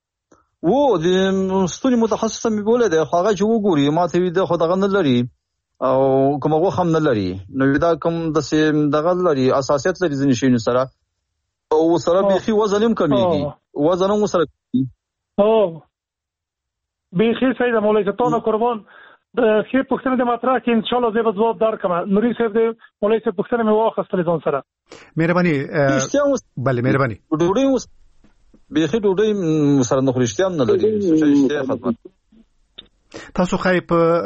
و د ستوني متخصص ته مې بولی دی، خو هغه چې وګوري ما ته وي د خو دغه نه لري، او کوم وخت هم نه لري نو دا کوم د سیم دغه لري اساسیت لري ځنې شي سره او سره بيخي وزن هم کمیږي وزن هم سره او بيخي سيد مولاي ته قربان د خې پښتنه د ماترا کې ان شاء الله زه به ځواب درکم نوري صاحب د مولاي صاحب پښتنه مې واخستلې ځون سره مهرباني بله مهرباني ډوډۍ بيخي ډوډۍ سره نه خورشتيام نه لري څه خدمت تاسو خای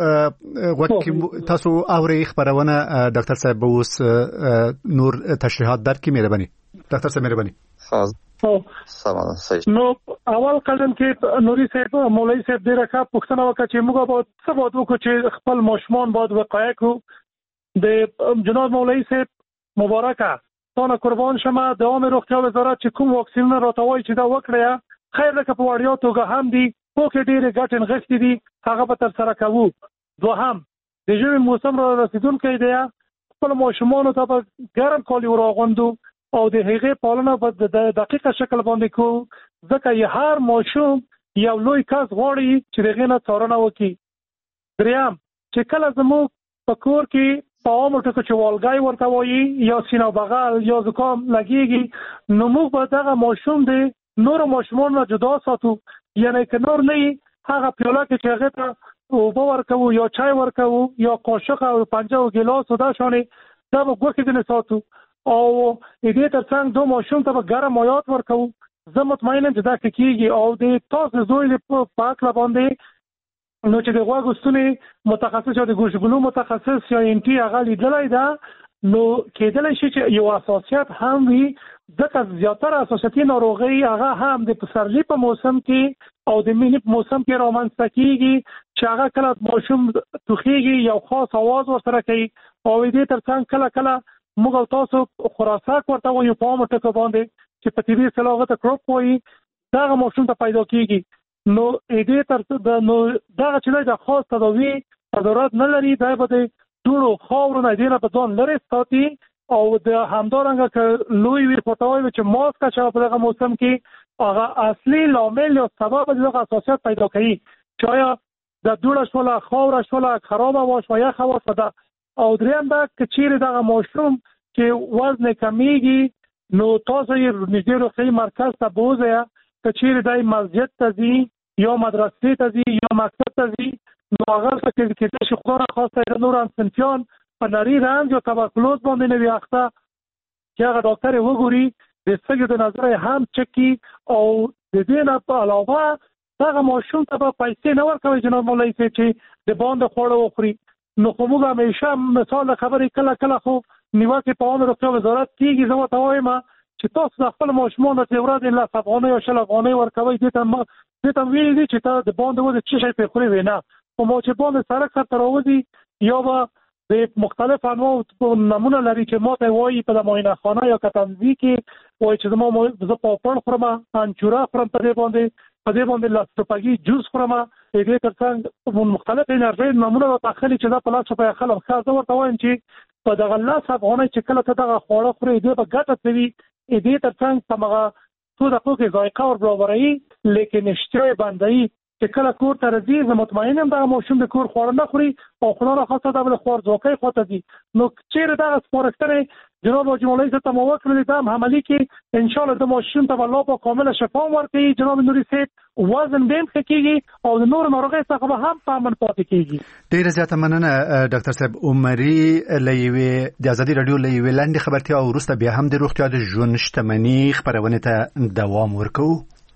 په وخت تاسو اوري خبرونه ډاکټر صاحب اوس نور تشریحات درکې مهرباني ډاکټر صاحب مهرباني خاص سلام صحیح نو اول قدم کې نوري صاحب مولوي صاحب ډیره ښه پوښتنه وکړه چې موږ به څه وخت وکړو چې خپل ماشومان باید وقایع کړو د جناب مولوي صاحب مبارکه تاسو قربان شمه د عامه روغتیا وزارت چې کوم واکسینونه راټوي چې دا وکړیا خیر ده که په وړیا توګه هم دي پوکې ډېرې ګټې نغښتې دي هغه به ترسره کوو. دوهم د ژمي موسم را رسېدونکی دی خپل ماشومانو ته به ګرم کالي وراغوندو او د هغې پالنه به د دقیقه شکل باندې کوو ځکه یې هر ماشوم یو لوی کس غواړي چې د هغې نه څارنه وکړي. دریم چې کله زموږ په کور کې په عامو ټکو چې والګی ورته وایي یا سینه بغل یا زکام لګېږي نو موږ به دغه ماشوم د نورو ماشومانو نه جدا ساتو یعنی که نور نه هغه پیاله کې چې هغې ته اوبه ورکوو یا چای ورکوو یا قاشق او پنجه او ګیلاس او دا شانې دا به ګوښې ځینې ساتو او د دې تر څنګ دو ماشوم ته به ګرم مایات ورکوو. زه مطمئنم چې دا ښه کېږي او د تاسو زوی په هکله باندې نو چې د غوږ ستونې متخصص یا د ګوشګلو متخصص یا ان ټي هغه لیدلی ده نو کېدلی شي چې یو اساسیت هم وي ځکه زیاتره اساسیتي ناروغۍ هغه هم د پسرلي په موسم کې او د مني په موسم کې رامنځته کېږي چې هغه کله ماشوم ټوخېږي یو خاص اواز ورسره کوي او د دې تر څنګ کله کله موږ او تاسو خراسک ورته وایو په عامو ټکو باندې چې په طبي اصطلاح هغه ته کروپ وایي دغه ماشوم ته پیدا کېږي نو دې تر نو دغه چې د خاص تداوي ضرورت نه لري دا به د ټولو خاورو نه دې نه په ځان لرې ساتي او د همدارنګه که لوی وي پټوي چې ماسک اچوي په دغه موسم کې هغه اصلي لامل یا سبب دغه اساسیت پیدا کوي چې آیا د دوړه شوله خاوره شوله خرابه واش و یا خواص ده او دریم دا که چیرې دغه ماشوم چې وزن کمیږي نو تاسو یې نږدې روغتیايي مرکز ته بوځئ که چیرې دی مسجد ته ځي یا مدرسې ته ځي یا مکتب ته ځي نو هغه څه کېدای شي خدای نخواسته د نور صنفیان په نري رنځ یا تبرکلوز باندې نه وي اخته چې هغه ډاکټر یې وګوري د سږو د نظره یې هم چک کړي او د دې نه په علاوه دغه ماشوم ته به پیسې نه ورکوي جناب مولوي صاحب چې د باندې خواړه وخوري نو خو موږ همیشه مثال خبرې کله کله خو نیوکې په عامه روغتیا وزارت کېږي زه ورته وایم چې تاسو د خپل ماشومانو ته ورځ لس افغانۍ یا شل افغانۍ ورکوئ دې ته هم ویلي دي چې ته د باندې ودې څه شی پرې خورې وې نه خو ما چې باندې سړک سر ته راوځي یا به د مختلف انواع نمونه لري چې ما ته وایي په د معاینه خانه یا کتنځي کې وایي چې زما زه پاپړ خورم انچوره خورم په دې باندې په دې باندې لاستپګي جوس خورم د دې تر څنګ مختلف انرژي نمونه راخلي چې دا په لاس په خلک ښه زه ورته وایم چې په دغه لاس افغانۍ چې کله ته دغه خواړه خورې دې به ګټه کوي دې تر څنګ په هغه څو دقیقو کې ذایقه ور برابروي لیکن اشتهای بندوي چې کله کور ته راځي زه مطمئن یم دغه ماشوم د کور خواړه نه خوري او خدای نخواسته دا به د خوارځواکۍ خواته ځي نو چیرې دغه سپارښتنې جناب حاجي مولوي صاحب ته مو وکړلې دا هم عملي کړي انشاءالله د ماشوم ته به الله پاک کامله شفا ورکوي جناب نوري صاحب وزن به هم ښه کېږي او د نورو ناروغیو څخه به هم په امن پاتې کېږي. ډېره زیاته مننه ډاکټر صاحب عمري له یوې د ازادي راډیو له یوې لنډې خبرتیا وروسته بیا هم د روغتیا د ژوند شتمني خپرونې ته دوام ورکوو.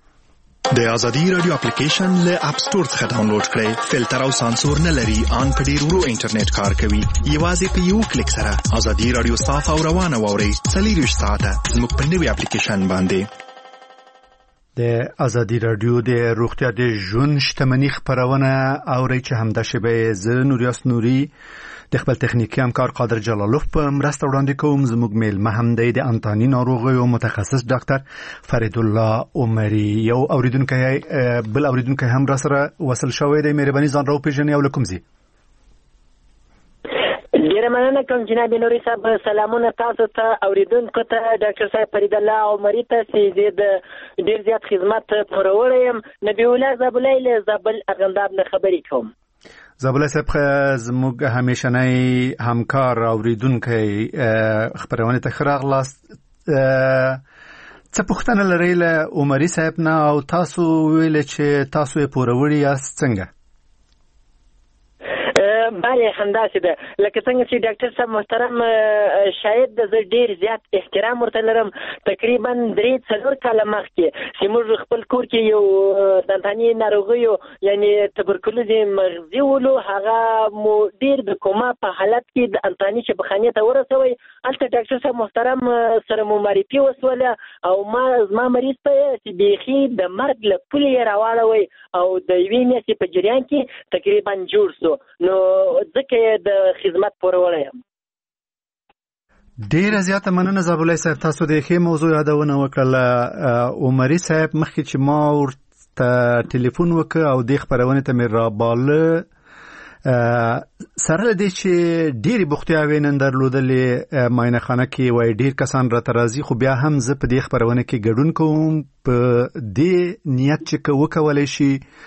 د ازادي راډیو اپلیکیشن له اپ سټور څخه ډاونلوډ کړئ. فلټر او سانسور نه لري، ان په ډیر ورو انټرنیټ کار کوي. یوازې په یو کلیک سره ازادي راډیو صاف او روانه واورئ. څلور ساعته زموږ په نوي اپلیکیشن باندې. د ازادي راډیو د روغتیا د ژوند شتمني خبرونه اورئ چې همدا شیبه زه نوریاس نوري د خپل تخنیکی همکار قادر جلالوف په مرسته وړاندې کوم. زموږ میلمه هم دی د انتاني ناروغیو متخصص ډاکټر فرید الله عمري. یو اوریدونکی بل اوریدونکی هم را سره وصل شوی دی. مهرباني ځان راوپېژنئ او له کوم ځای؟ ډیره مننه کوم جناب نوري صاحب. سلامونه تاسو ته اوریدونکو ته ډاکټر صاحب فرید الله عمري ته چې د ډیر زیات خدمت پوروړی یم. نبی الله زابلیل زابل ارغنداب نه خبرې کوم. زابله صاحب زموږ همیشنی همکار اوریدونکی خبرونه ته راغلاست. څه پوښتنه لرئ له عمري صاحب نه او تاسو ویل چې تاسو یې پوروړي یاست څنګه؟ بله همداسې ده لکه څنګه چې ډاکټر صاحب محترم شاید د زه ډېر زیات احترام ورته لرم. تقریبا درې څلور کاله مخکې چې موږ خپل کور کې یو دنداني ناروغیو یعنی تبرکلوز مغزي ولو هغه مو ډېر د کوما په حالت کې د انتاني شفاخانې ته ورسوي. هلته ډاکټر صاحب محترم سره مو معرفي وسوله او ما زما مریض ته چې بیخي د مرګ له پولې یې راواړوئ او د یوې میاشتې په جریان کې تقریبا جوړ سو. نو ځکه د خدمت پوروړی یم. ډیره زیاته مننه زابله صاحب، تاسو د ښې موضوع یادونه وکړه. عمري صاحب مخکې چې ما ورته ټلیفون وکړ او د خبرونه ته مې راباله سره له دې چې ډېرې بوختیاوې نن درلودلې معاینه خانه کې وای ډېر کسان راته راځي، خو بیا هم زه په دې خبرونه کې ګډون کوم په دې نیت چې وکولی شي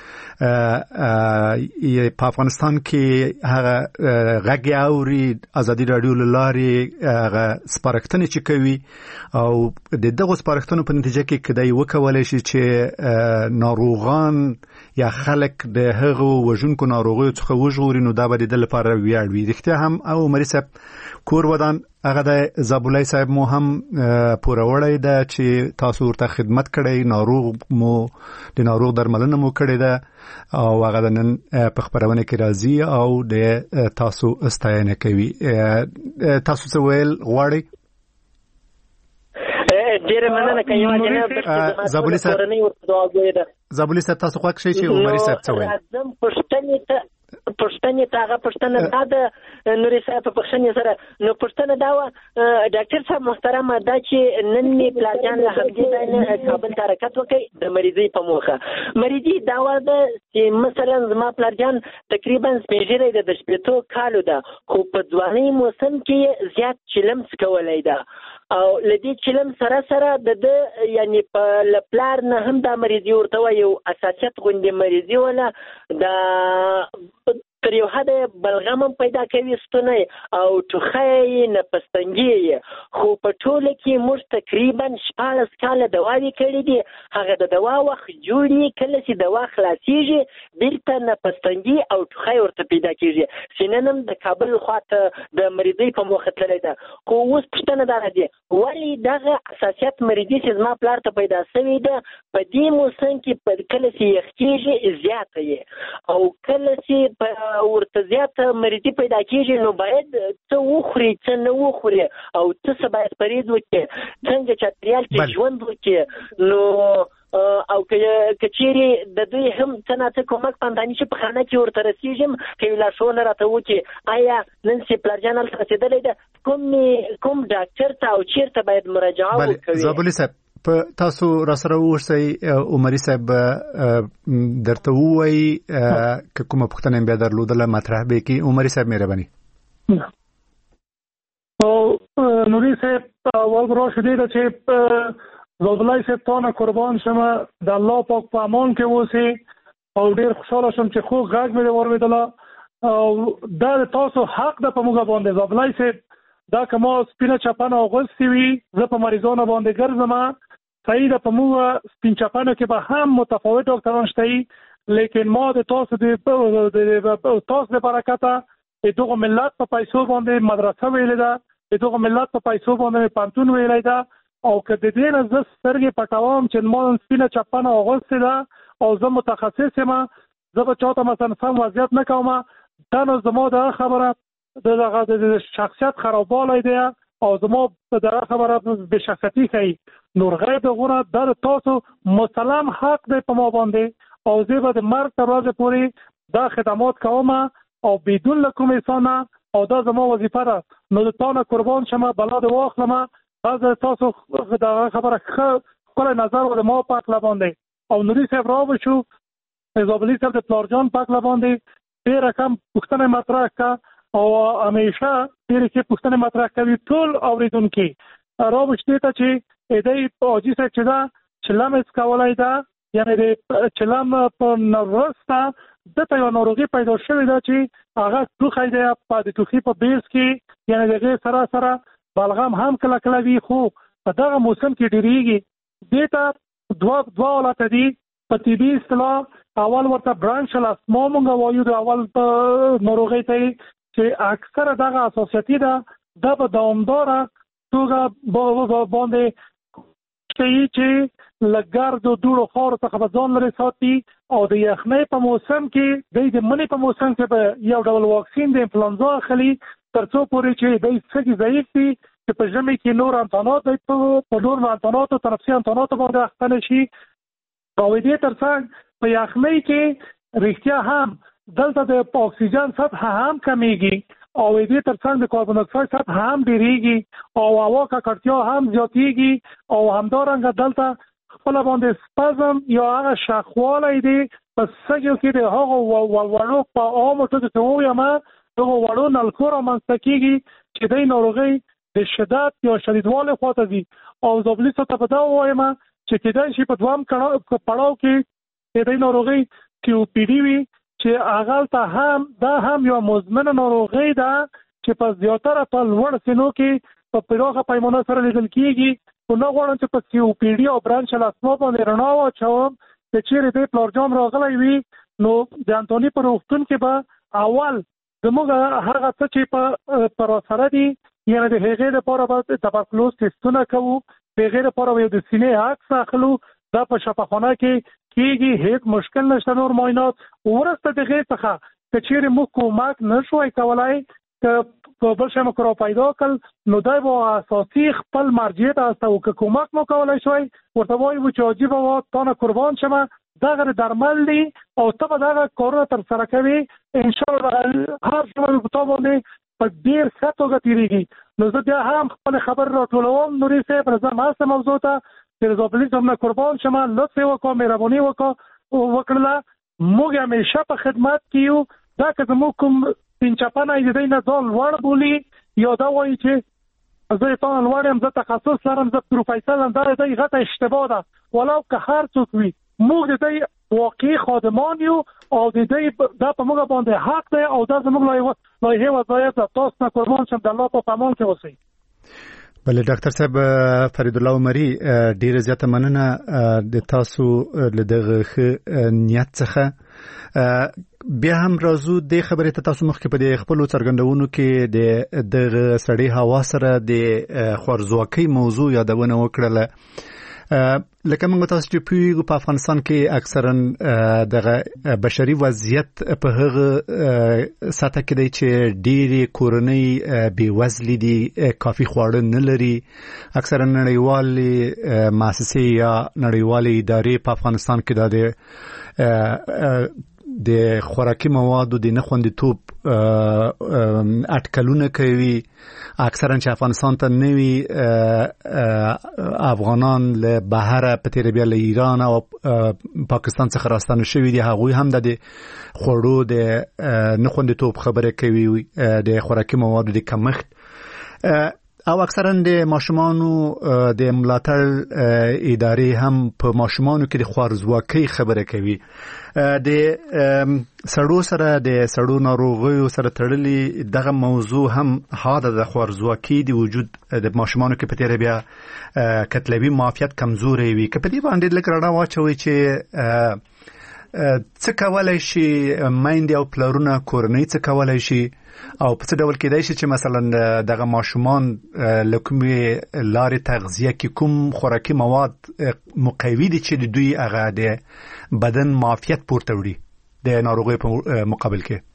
په افغانستان کې هغه غږ اوري ازادي رادیو له لارې هغه سپارښتنې چې کوي او د دغو سپارښتنو په نتیجه کې کدی وکولی شي چې ناروغان یا خلک د هغو وژونکو ناروغیو څخه وژغوري، نو دا به د ده لپاره ویاړ وي. رښتیا هم او عمري صاحب کور ودان هغه د زابله صاحب مو هم پوروړی ده چې تاسو ورته خدمت کړی، ناروغ مو د ناروغ درملنه مو کړې ده او هغه د نن په خبرونه کې راځي او د تاسو ستاینه کوي. تاسو څه ویل غواړئ؟ ډېره مننه کوم جناب زابله صاحب. زابله صاحب تاسو خوښ شئ چې عمري صاحب څه ویل؟ اعظم پښتنې ته پښتنې ته هغه پښتنه دا د نوري صاحب په پښتنې سره نو پښتنه دا و ډاکټر صاحب محترم دا چې نن مې پلاجان له همدې ځای نه کابل ته حرکت وکړ د مریضۍ په موخه. مریضي دا و چې مثلا زما پلاجان تقریبا سپېژیری ده د شپېتو کالو ده، خو په ځوانۍ موسم کې زیات چلم څکولی ده او لدې چلم سره سره د د یعنی په لپلار نه هم دا مریضي ورته وه یو اساسیت غوندې مریضي وله د تر یو حده بلغم هم پیدا کوي ستونی او ټوخی یې نفس‌تنګي یې، خو په ټوله کې موږ تقریبا شپاړس کاله دواوې کړي دي. هغه د دوا وخت جوړي، کله چې دوا خلاصیږي بیرته نفس‌تنګي او ټوخی ورته پیدا کېږي. سینن هم د کابل خواته د مریضۍ په موخه تللی ده. خو اوس پوښتنه دا راځي ولې دغه اساسیت مریضي چې زما پلار ته پیدا شوې ده په دې موسم کې کله چې یخ کېږي زیاته یې او کله چې په ورته زیاته مریضي پیدا کېږي نو باید څه وخوري څه نه وخوري او څه څه باید پرهیز وکړي، څنګه چاپېریال کې ژوند وکړي. نو او که چیرې د دوی هم څه نه څه کومک پنداني چې په خانه کې ورته رسېږم که یې لارښوونه راته وکړي آیا نن چې پلارجان هلته رسېدلی ده کوم کوم ډاکټر ته او چېرته باید مراجعه وکوي. زابله صاحب په تاسو را سره ووسئ، عمري صاحب درته ووایي که کومه پوښتنه بیا درلودله مطرح به کړي. عمري صاحب مهرباني. او نوري صاحب اول راشه دی ده چې زابله صاحب تا نه قربان شمه د الله پاک په امان کې اوسې او ډېر خوشحاله شم چې خوږ غږ مې دې واورېدله او دا د تاسو حق ده په موږ باندې. زابله صاحب دا که ما سپینه چپنه اغوستې وي زه په مریضانو باندې ګرځم، صحیح ده په موږ سپین چپنو کې به هم متفاوت ډاکټران شته، لیکن ما د تاسو د تاسو د برکته د دغه ملت په پیسو باندې مدرسه ویلې ده، د دغه ملت په پیسو باندې پانتون ویلی ده او که د دې نه زه سترګې پټوم چې ما سپینه چپنه اغوستې ده او زه متخصص یم، زه به چاته مثلا سم وضعیت نه کوم، دا نو زما دغه خبره د دغه د شخصیت خرابوالی دی او زما دغه خبره به شخصیتي ښیي. نور غیر دغونه دا د تاسو مسلم حق دی په ما باندې او زه به د مرګ تر ورځې پورې دا خدمات کوم او بدون له کوم احسانه او دا زما وظیفه ده. نو د تا نه قربان شمه بلا دې واخلمه، دا د تاسو دغه خبره ښه ښکلی نظر و د ما په هکله باندې. او نوري صاحب راوشو زابلي صاحب د پلارجان په هکله باندې ډېره کم پوښتنې مطرح کړه او همیشه ډېرې ښې پوښتنې مطرح کوي. ټول اورېدونکي راوښتې ته چې دی په حاجي صاحب چې ده چې لمس کولی ده یعنی د چلم په نورسته دته یو ناروغي پیدا شوې ده چې هغه ټوخی دی په د ټوخي په بیس کې، یعنی دغه سره سره بلغم هم کله کله وي، خو په دغه موسم کې ډېریږي. دې ته دوه دوه حالت دي په طبي اصطلاح. اول ورته برانشل اسما مونږ وایو، د اول په ناروغي ته چې اکثره دغه اساسیتي ده، دا په دوامداره توګه باندې کوي چې لګر د دوړو خاورو څخه به ځان لري ساتي، او د یخنۍ په موسم کې د منی په موسم کې به یو ډول واکسین د انفلونزا اخلي تر څو پورې چې د سږي ضعیف وي، چې په ژمي کې نور انتانات په نور انتاناتو تنفسي انتاناتو باندې اخته نه شي. او دې ترڅنګ په یخنۍ کې رښتیا هم دلته د اکسیجن سطح هم کمیږي، او دې ترڅنګ د کاربن ډای اکساید سطح هم ډیریږي، او هوا ککړتیا هم زیاتیږي، او همدارنګه دلته خپل باندې سپازم یا هغه شخوالی دی په سږو کې د هغو وړو په عامو ټکو کې ووایم دغه وړو نلکو رامنځته کېږي چې د ناروغۍ د شدت یا شدیدوالي خواته ځي. او زه بلې څه ته په دا ووایم چې کېدای شي په دویم پړاو کې د ناروغۍ کیو پی ډي وي، چې هغه ته هم دا هم یو مزمنه ناروغي ده چې په زیاتره په لوړ سنو کې په پراخه پیمانه سره لیدل کېږي. خو نه غواړم چې په کیو پی ډي او برانشل اسما باندې رڼا واچوم، چې چیرې دی پلارجان راغلی وي نو د انتوني په روغتون کې به اول زموږ هغه څه چې په راسره دي، یعنې د هغې لپاره به د تبرکلوز ټسټونه کوو، د هغې لپاره به یو د سینې عکس اخلو، دا په شفاخانه کې کېږي، هیڅ مشکل نشته. نور معاینات وروسته د هغې څخه که چیرې موږ کومک نه شوی کولی، که په بل شی مو را پیدا کړل، نو دی به اساسي خپل مرجع ته استوو. که کومک مو کولی شوی ورته وایو چې عجیبه وا تا نه قربان شمه، دغه درمل دي او ته به دغه کارونه ترسره کوي، انشاءالله هر څه به په تا باندې په ډېر ښه توګه تېرېږي. نو زه بیا هم خپل خبر راټولوم نوري صاحب، زه هڅه موضوع ته چې رضا پولیس هم نه قربان شمه، لطف یې وکړه، مهرباني وکړله، موږ همیشه په خدمت کې یو. دا که زموږ کوم پنچپنه یې د دی نه ځان لوړ بولي یا دا وایي چې زه یې تا نه لوړ یم، زه تخصص لرم، زه پروفیسر یم، دا د دی غټه اشتباه ده. ولو که هر څوک وي، موږ د دی واقعي خادمان یو، او د دی دا په موږ باندې حق دی، او دا زموږ لایحې وظایف ده. تاسو نه قربان شم، د الله په امان کې اوسئ. بله ډاکټر صاحب فرید الله عمري، ډیره زیاته مننه د تاسو له دغه ښه نیت څخه. بیا هم راځو د خبرې ته، تاسو مخکې په د خپلو څرګندونو کې د دغه سړې هوا سره د خوارځواکۍ موضوع یادونه وکړله. لکه موږ تاسو چې پوهیږو په افغانستان کې اکثرا دغه بشري وضعیت په هغه سطح کې دی چې ډېرې کورنۍ بېوزلې دي، کافي خواړه نه لري. اکثرا نړیوالې مؤسسې یا نړیوالې ادارې په افغانستان کې دا د د خوراکي موادو د نه خوندیتوب اټکلونه کوي. اکثرا چې افغانستان ته نوي افغانان له بهره په تیره بیا له ایران او پاکستان څخه راستانه شوي دي، هغوی هم د خوړو د نه خوندیتوب خبره کوي، د خوراکي موادو د کمښت، او اکثرا د ماشومانو د ملاتړ ادارې هم په ماشومانو کې د خوارځواکۍ خبره کوي. د سړو سره د سړو ناروغیو سره تړلي دغه موضوع هم حاده د خوارځواکۍ د وجود د ماشومانو کې په تیره بیا کتلوي معافیت کمزوری وي. که په دې باندې لږ رڼا واچوئ چې څه کولی شي میندې او پلرونه، کورنۍ څه کولی شي، او په څه ډول کېدای شي چې مثلا دغه ماشومان له کومې لارې تغذیه کې کوم خوراکي مواد مقوي دي چې د دوی هغه د بدن معافیت پورته وړي د ناروغۍ په مقابل کې؟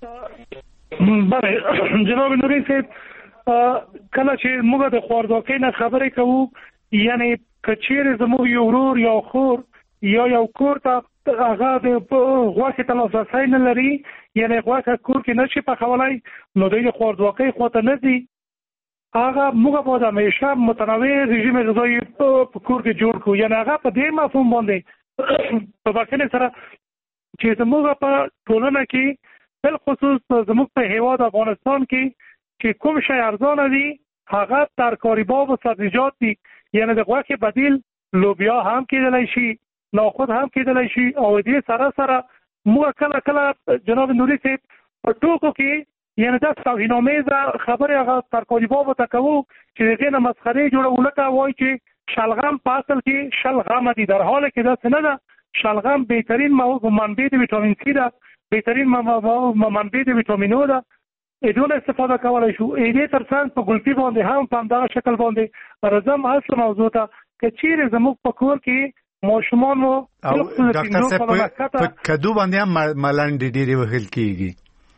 بله جناب نوري صاحب، کله چې موږ د خوارځواکۍ نه خبرې کوو، یعنی که چیرې زموږ یو ورور یا خور یا یو کور ته هغه د غوښې ته لاسرسی نه لري، یعنی غوښه کور کې نشي پخولی، نو دوی د خوارځواکۍ خواته نه ځي. هغه موږ باید همیشه متنوع رژیم غذایي په کور کې جوړ کړو. یعنی هغه په دې مفهوم باندې په بخښنې سره چې زموږ په ټولنه کې بالخصوص زموږ په هیواد افغانستان کې چې کوم شی ارزانه دي هغه ترکاري باب و سبزیجات دي. یعنی د غوښې بدیل لوبیا هم کېدلی شي، ناخود هم کېدلی شي. او دې سره سره موږ کله کله جناب نوري صاحب په ټوکو کې یعنی دا توهین‌آمیزه خبره هغه ترکالی بابو ته کوو چې دغه نه مسخره جوړو، لکه وایي چې شلغم په اصل کې شلغم دي، در حالی کې دا نه ده. شلغم بهترین منبع د ویټامین سی ده، بهترین منبع د ویټامینو ده. ایدونه استفاده کولای شو. دې ترڅنګ په ګلپي باندې هم په همدغه شکل باندې راځم اصل موضوع ته که چیرې زموږ په کور کې ماشومان مو ډاکټر صاحب په کدو باندې هم ملنډې ډېرې وهل کېږي.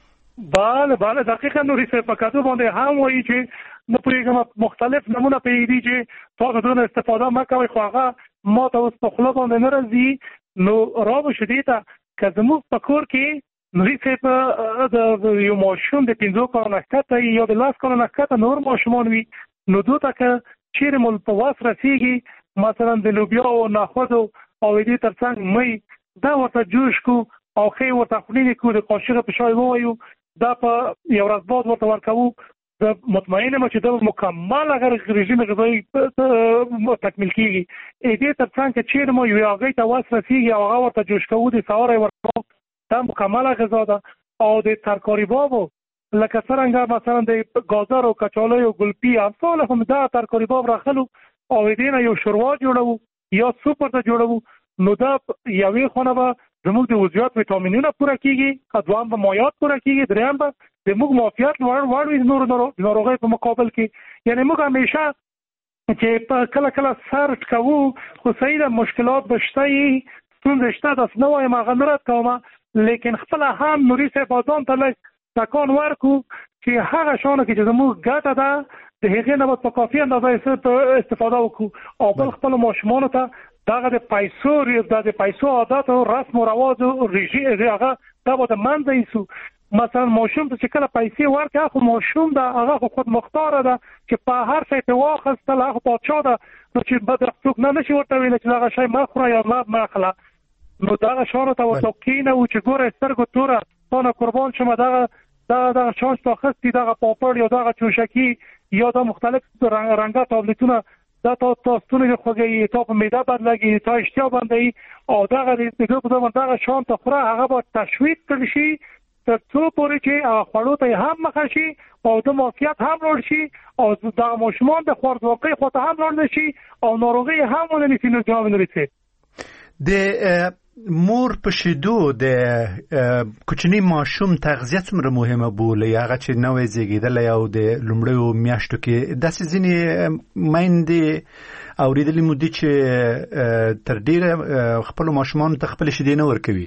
بله بله دقیقا نوري صاحب په کدو باندې هم وایي چې نه پوهېږم مختلف نمونه پرېږدي چې تاسو دونه استفاده مه کوئ، خو هغه ما ته اوس په خوله باندې نه راځي. نو رابشو دې ته که زموږ په کور کې نوري صاحب د یو ماشوم د پنځو کالو نه ښکته یا د لس کالو نه ښکته نور ماشومان وي، نو دو ته که چیرې مو په واس رسېږي مثلا د لوبیا او نخودو او دې ترڅنګ مۍ دا ورته جوش کو او ښې ورته خولینې کړو، د قاشقه په شای ووایو، دا په یو ورځ بعد ورته ورکوو. زه مطمئن یم چې دا مکمل هغه رژیم غذایي تکمیل کېږي. دې ترڅنګ که چیرې مو یوې هغې ته وس رسېږي او هغه ورته جوش کوو د سهار یې ورکوو، دا مکمله غذا ده. او د ترکاري بابو لکه څرنګه مثلا د ګازر او کچالو او ګلپي امثال هم دا ترکاري باب راخلو او دې نه یو شوروا جوړو یا سوپ ورته جوړو، نو دا یوې خونه به زموږ د وضعیت ویټامینونه پوره کېږي، دوام به مایات پوره کېږي، درېیم به د موږ معافیت لوړ لوړ وي نورو ناروغیو په مقابل کې. یعنی موږ همیشه چې په کله کله سرچ کوو خو صحیح ده مشکلات به شته یي، ستونزې شته، داسې نه وایم هغه نه رد کومه، لیکن خپله هم نوري صاحب ځان ته لږ تکان ورکړو چې هغه شیانو کې چې زموږ ګټه ده د هغې نه باید په کافي اندازه استفاده وکړو. او بل خپلو ماشومانو ته دغه د پیسو د پیسو عادت او رسم و رواج او رژیم هغه دا باید منځه یوسو. مثلا ماشوم ته چې کله پیسې ورکړي خو ماشوم ده هغه خو خود مختاره ده چې په هر شی پې واخیستل هغه پادشاه ده، نو چې څوک نه نشي ورته ویلی چې دغه شی مه خوره یا مه اخله. نو دغه شیانو ته ورته کښېنوو چې ګوره سترګو توره تا نه قربان شمه دغه دغه شیان چې تا اخیستي دغه پاپړ یا دغه چوشکي یا دا مختلف رنګه تابلیتونه دا تا تا ستونی خوږوي، تا په معده بد لګي، تا اشتها بندوي او دغه د دې په ځای دغه شیان ته خوره هغه باید تشویق کړل شي تر څو پورې چې هغه خوړو ته هم مخه شي او د معافیت هم لوړ شي او دغه ماشومان د خوارځواکۍ خوا ته هم لاړ نه شي او ناروغۍ هم ونه نیسي. نو جناب نوري صاحب د مور په شیدو د کوچني ماشوم تغذیه څومره مهمه بولي، هغه چې نوې زیږېدلی او د لومړیو میاشتو کې داسې ځینې میندې اورېدلي مو دي چې تر ډېره خپلو ماشومانو ته خپلې شیدې نه ورکوي.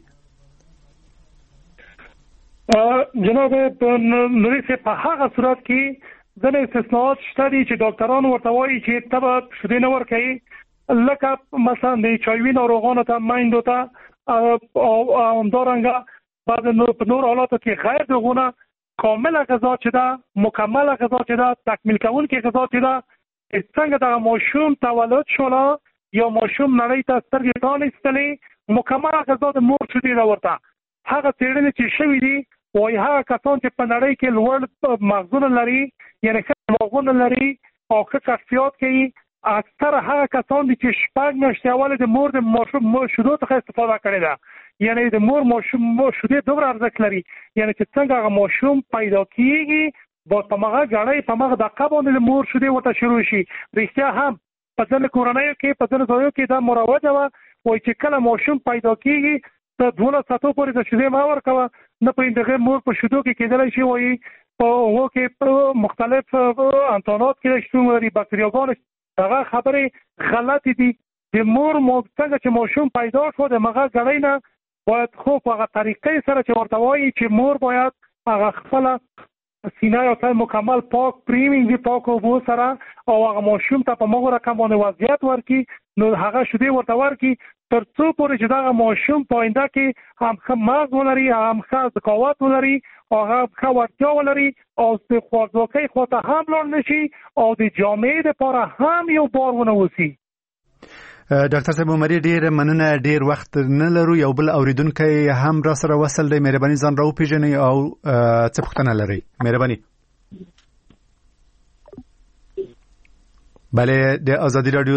جناب نوري صاحب په هغه صورت کې ځینې استثناءات شته دي چې ډاکټران ورته وایي چې ته به شیدې نه ورکوي، لکه مثلا د چایوي ناروغانو ته میندو ته او همدارنګه بعض په نور حالاتو کې غیر دغونه کامله غذا چې ده مکمله غذا چې ده تکمیل کوونکې غذا چې ده څنګه دغه ماشوم تولد شوله یا ماشوم نړۍ ته سترګې پرانیستلې مکمله غذا د مور شیدې ده. ورته هغه څېړنې چې شوي دي وایي هغه کسان چې په نړۍ کې لوړ مغزونه لري یعنی ښه دماغونه لري او ښه کشفیات کوي اکثر هغه کسان دي چې شپږ میاشتې اول د مور د ماشوم شیدو څخه استفاده کړې ده. یعنی د مور ماشوم شیدې دومره ارزښت لري، یعنی چې څنګه هغه ماشوم پیدا کیږي باید په هغه ګړۍ په هغه دقیقه باندې د مور شیدې ورته شروع شي. رښتیا هم په ځینې کورنیو کې په ځینو ځایو کې دا مروجه وه، وایي چې کله ماشوم پیدا کیږي ته دولس ساعتو پورې د شیدې مه ورکوه، نه په دغه مور په شیدو کې کېدلی شي وایي په هغو کې مختلف انتانات کېدای شتون لري، بکتریاګانې هغه خبرې غلطې دي. د مور څنګه چې ماشوم پیدا شو د هغه ګړۍ نه باید خو په هغه طریقې سره چې ورته وایي چې مور باید هغه خپله سینه یا ځای مکمل پاک پرېمینځي پاک اوبو سره او هغه ماشوم ته په هغه رقم باندې وضعیت ورکړي، نو هغه شیدې ورته ورکړي تر څو پورې چې دغه ماشوم په آینده کې هم ښه مغز ولري، هم ښه ذکاوت ولري او هغه ښه وړتیا ولري او د خوارځواکۍ خوا ته هم لاړ نه شي او د جامعې دپاره هم یو بار ونه اوسي. ډاکټر صاحب عمري ډېر مننه، ډېر وخت نه لرو، یو بل اورېدونکی هم را سره وصل دی، مهرباني ځان را وپېژنئ او څه پوښتنه لرئ؟ مهرباني. بله د ازادي راډیو د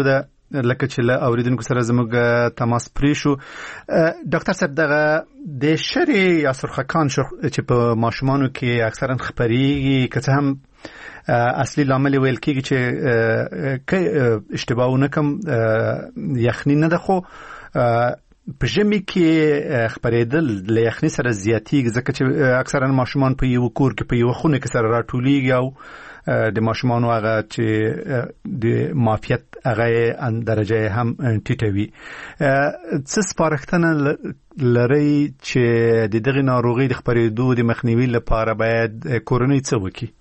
لکه چې له اوریدونکو سره زموږ تماس پرې شو ډاکټر صاحب دغه د شری یا سرخکان چې په ماشومانو کې اکثرا خپريږي که څه هم اصلي لامل ویل کېږي چې اشتباه ونه کوم یخني نه ده خو په ژمي کې خپرېدل له یخني سره زیاتېږي ځکه چې اکثرا ماشومان په یو کور کې په یو خونه کې سره راټولېږي او د ماشومانو هغه چې د معافیت هغه درجه هم ټیټوي. څه سپارښتنه لري چې د دغه ناروغي د خپرېدو د مخنیوي لپاره باید کورنۍ څه وکړي؟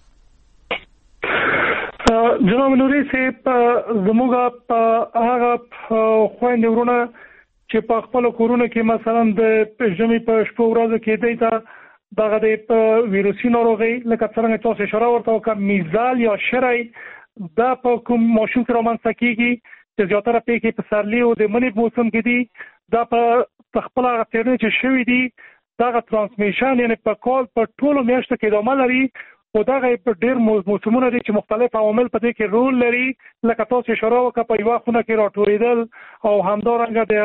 جناب نوري صاحب زموږ په هغه خويندې ورونه چې په خپل کورونه کې مثلا د ژمي په شپو ورځو کې دی ته دغه د ویروسي ناروغي لکه څنګه تاسو اشاره ورته وکړه میزال یا شری دا په کوم ماشوم کې رامنځته کیږي چې زیاتره پکې په سرلی او د منی موسم کې دي دا په خپل هغه څېړنې چې شوې دي دغه ترانسمیشن یعنی په کال په ټولو میاشتو کې ادامه لري او دغه په ډېر موسمونه دي چې مختلف عوامل په دې کې رول لري لکه تاسو اشاره وکړه په یو خونه کې راټولېدل او همدارنګه د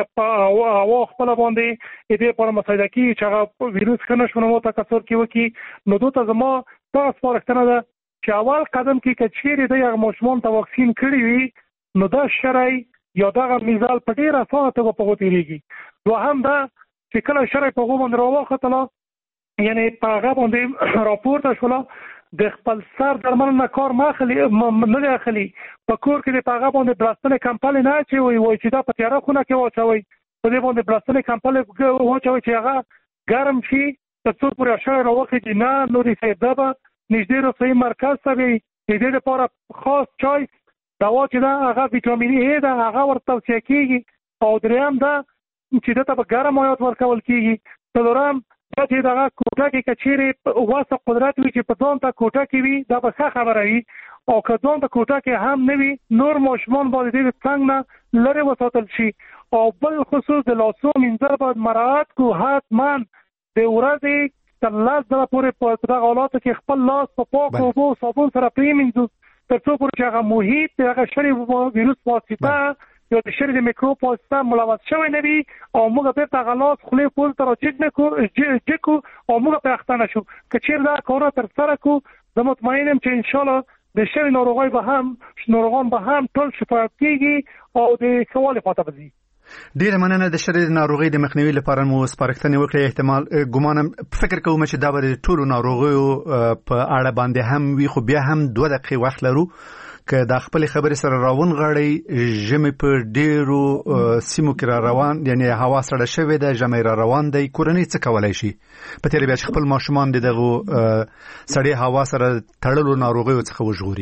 هوا خپل باندې دې په مسایده کې چې هغه ویروس کنه شونه مو تکثر کې وکي نو دوته زما تاسو سپارښتنه ده چې اول قدم کې کچېری د یو ماشومان ته واکسین کړی وي نو دا شری یا دغه میزال په ډېر اسانه توګه په وتیریږي. دوهم دا چې کله شری په غو باندې راوخته یعنی په هغه باندې راپورته شوله د خپل سر درمل نه کار ماخلي نه اخلي په کور کې د پاغه باندې بلاستنې کمپل نه چي وي وای چې دا په تیاره خونه کې واچوي په دې باندې بلاستنې کمپل واچوي چې هغه ګرم شي ترڅو پورې اشاره راوخی نه نوري سیدا به نږدې روغتي مرکز ته وي د دې لپاره خاص چويس دوا چې دا هغه وټامین ای دا هغه ورته توصیه کیږي او دریم دا چې دا په ګرم حالت ورکول کیږي څلورم دا چې دغه کوټه کې کچېری واسه قدرت وي چې په ځان ته کوټه کې وي دا به ښه خبره وي او که ځان ته کوټه کې هم نه وي نور ماشومان باید دې څنګه نه لري وساتل شي او بل خصوص د لاسو منځر باید مراعات کو حتما د ورځې تر لاس د پورې په دغه حالاتو کې خپل لاس په پاک اوبو صابون سره پریمنځو ترڅو پورې چې هغه محیط هغه شری ویروس واسطه یو د شری د میکروب واسطه ملوث شوی نه وي او موږ به ته غلاس خلی پول تر چټ نه کو جکو او موږ په اختانه شو کچیر دا کور تر سره کو زه مطمئنم چې ان شاء الله د شری ناروغي به هم ناروغان به هم ټول شفاعت کیږي او د سوال پاتې بزي. ډیره مننه د شری ناروغي د مخنیوي لپاره مو سپارښتنه وکړه. احتمال ګومانم فکر کوم چې دا به ټول ناروغیو په اړه باندې هم وي خو بیا هم دوه دقیقې وخت لرو که د خپل خبرې سره راون غړی ژمي په ډیرو سیمو کې را روان یعنی هوا سړه شوې ده ژمي را روان دی کورنۍ څه کولای شي په تیر بیا خپل ماشومان دغه سړې هوا سره تړلو ناروغیو څخه وژغوري؟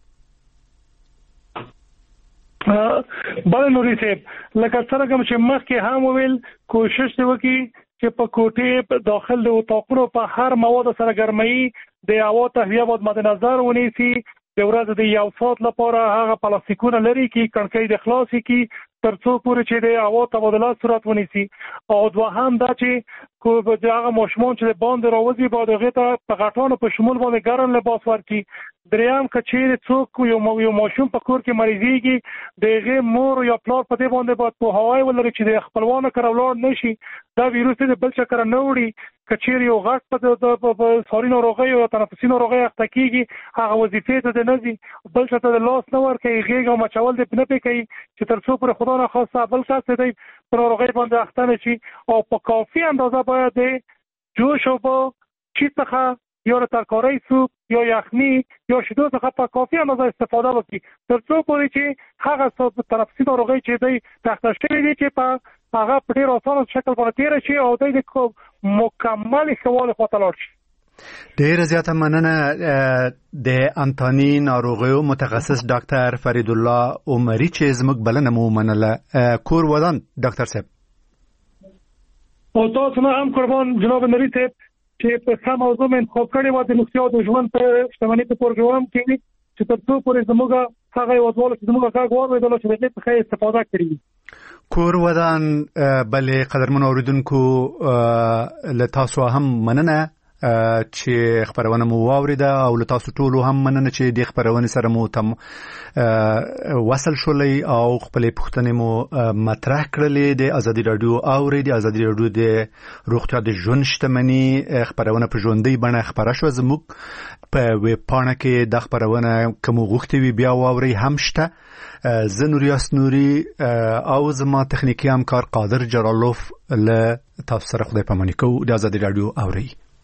بل نوري صاحب لکه څنګه چې مخکې هم ویل کوشش وکړي چې په کوټې په داخل د اتاقونو په هر مواد سره ګرمۍ د هوا تهویه باید مد نظر ونیسي د ورځې د یو ساعت لپاره هغه پلاستیکونه لري کې کڼکۍ د خلاصي کې ترڅو پورې چې د هوا تبادله صورت ونیسي او دوهم دا چې کو هغه ماشومان چې باندې راوځي باید هغه ته په غټانو په شمول باندې ګرم لباس ورکړي. دریم کچیر څوک یو یو ماشوم په کور کې مریضيږي دغه مور یا پلار په دې باندې باید په هواي ولري چې د خپلوانو کړه ولاړ نشي دا ویروس د بل چا کړه نه وړي کچیر یو غټ په ساري ناروغي او تنفسي ناروغي اخته کیږي هغه وظیفه ته نه دي بل څه ته لاس نه ورکړي غیږ او مچول دې نه پکې چې ترڅو پر خدا نه خاصه بل څه دې پر ناروغي باندې اخته نشي او په کافي اندازه باید جوش او چې څخه یا ترکاری سوپ یا یخنی یا شیدو څخه په کافي اندازه استفاده وکړي ترڅو پورې چې هغه تنفسي ناروغي چې دی تحت شوی دی چې په هغه په ډیر اسانه شکل باندې تیر شي او د مکمل ښوال خواته لاړ شي. ډیر زیاته مننه د انټونی ناروغیو متخصص ډاکټر فرید الله عمری چې زموږ بلنه مو منله. کور ودان ډاکټر صاحب او تاسو نه هم قربان جناب نری صاحب چې په سم موضوع انتخاب کړی و د نوښتیا د ژوند په شتمنۍ په پروګرام کې چې ترڅو پورې زموږ هغه وضعول چې زموږ هغه غواړي د لوشي دې څخه استفاده کړي. کور ودان بلې قدرمن اوریدونکو له تاسو هم مننه چې خبرونه مو واوریده او له تاسو ټولو هم مننه چې د خبرونه سره مو تم وصل شولې او خپل پوښتنې مو مطرح کړلې. د ازادي رادیو اوري د ازادي رادیو د روغتیا د ژوند شتمنۍ خبرونه په ژوندۍ بڼه خبره شو. زموږ په ویب پاڼه کې د خبرونه کوم غوښتي وي بیا واوري هم شته. زه نوریاس نوري او زما تخنیکی همکار قادر جلالوف له تاسو سره خدای پاماني کوو. د ازادي رادیو اوري.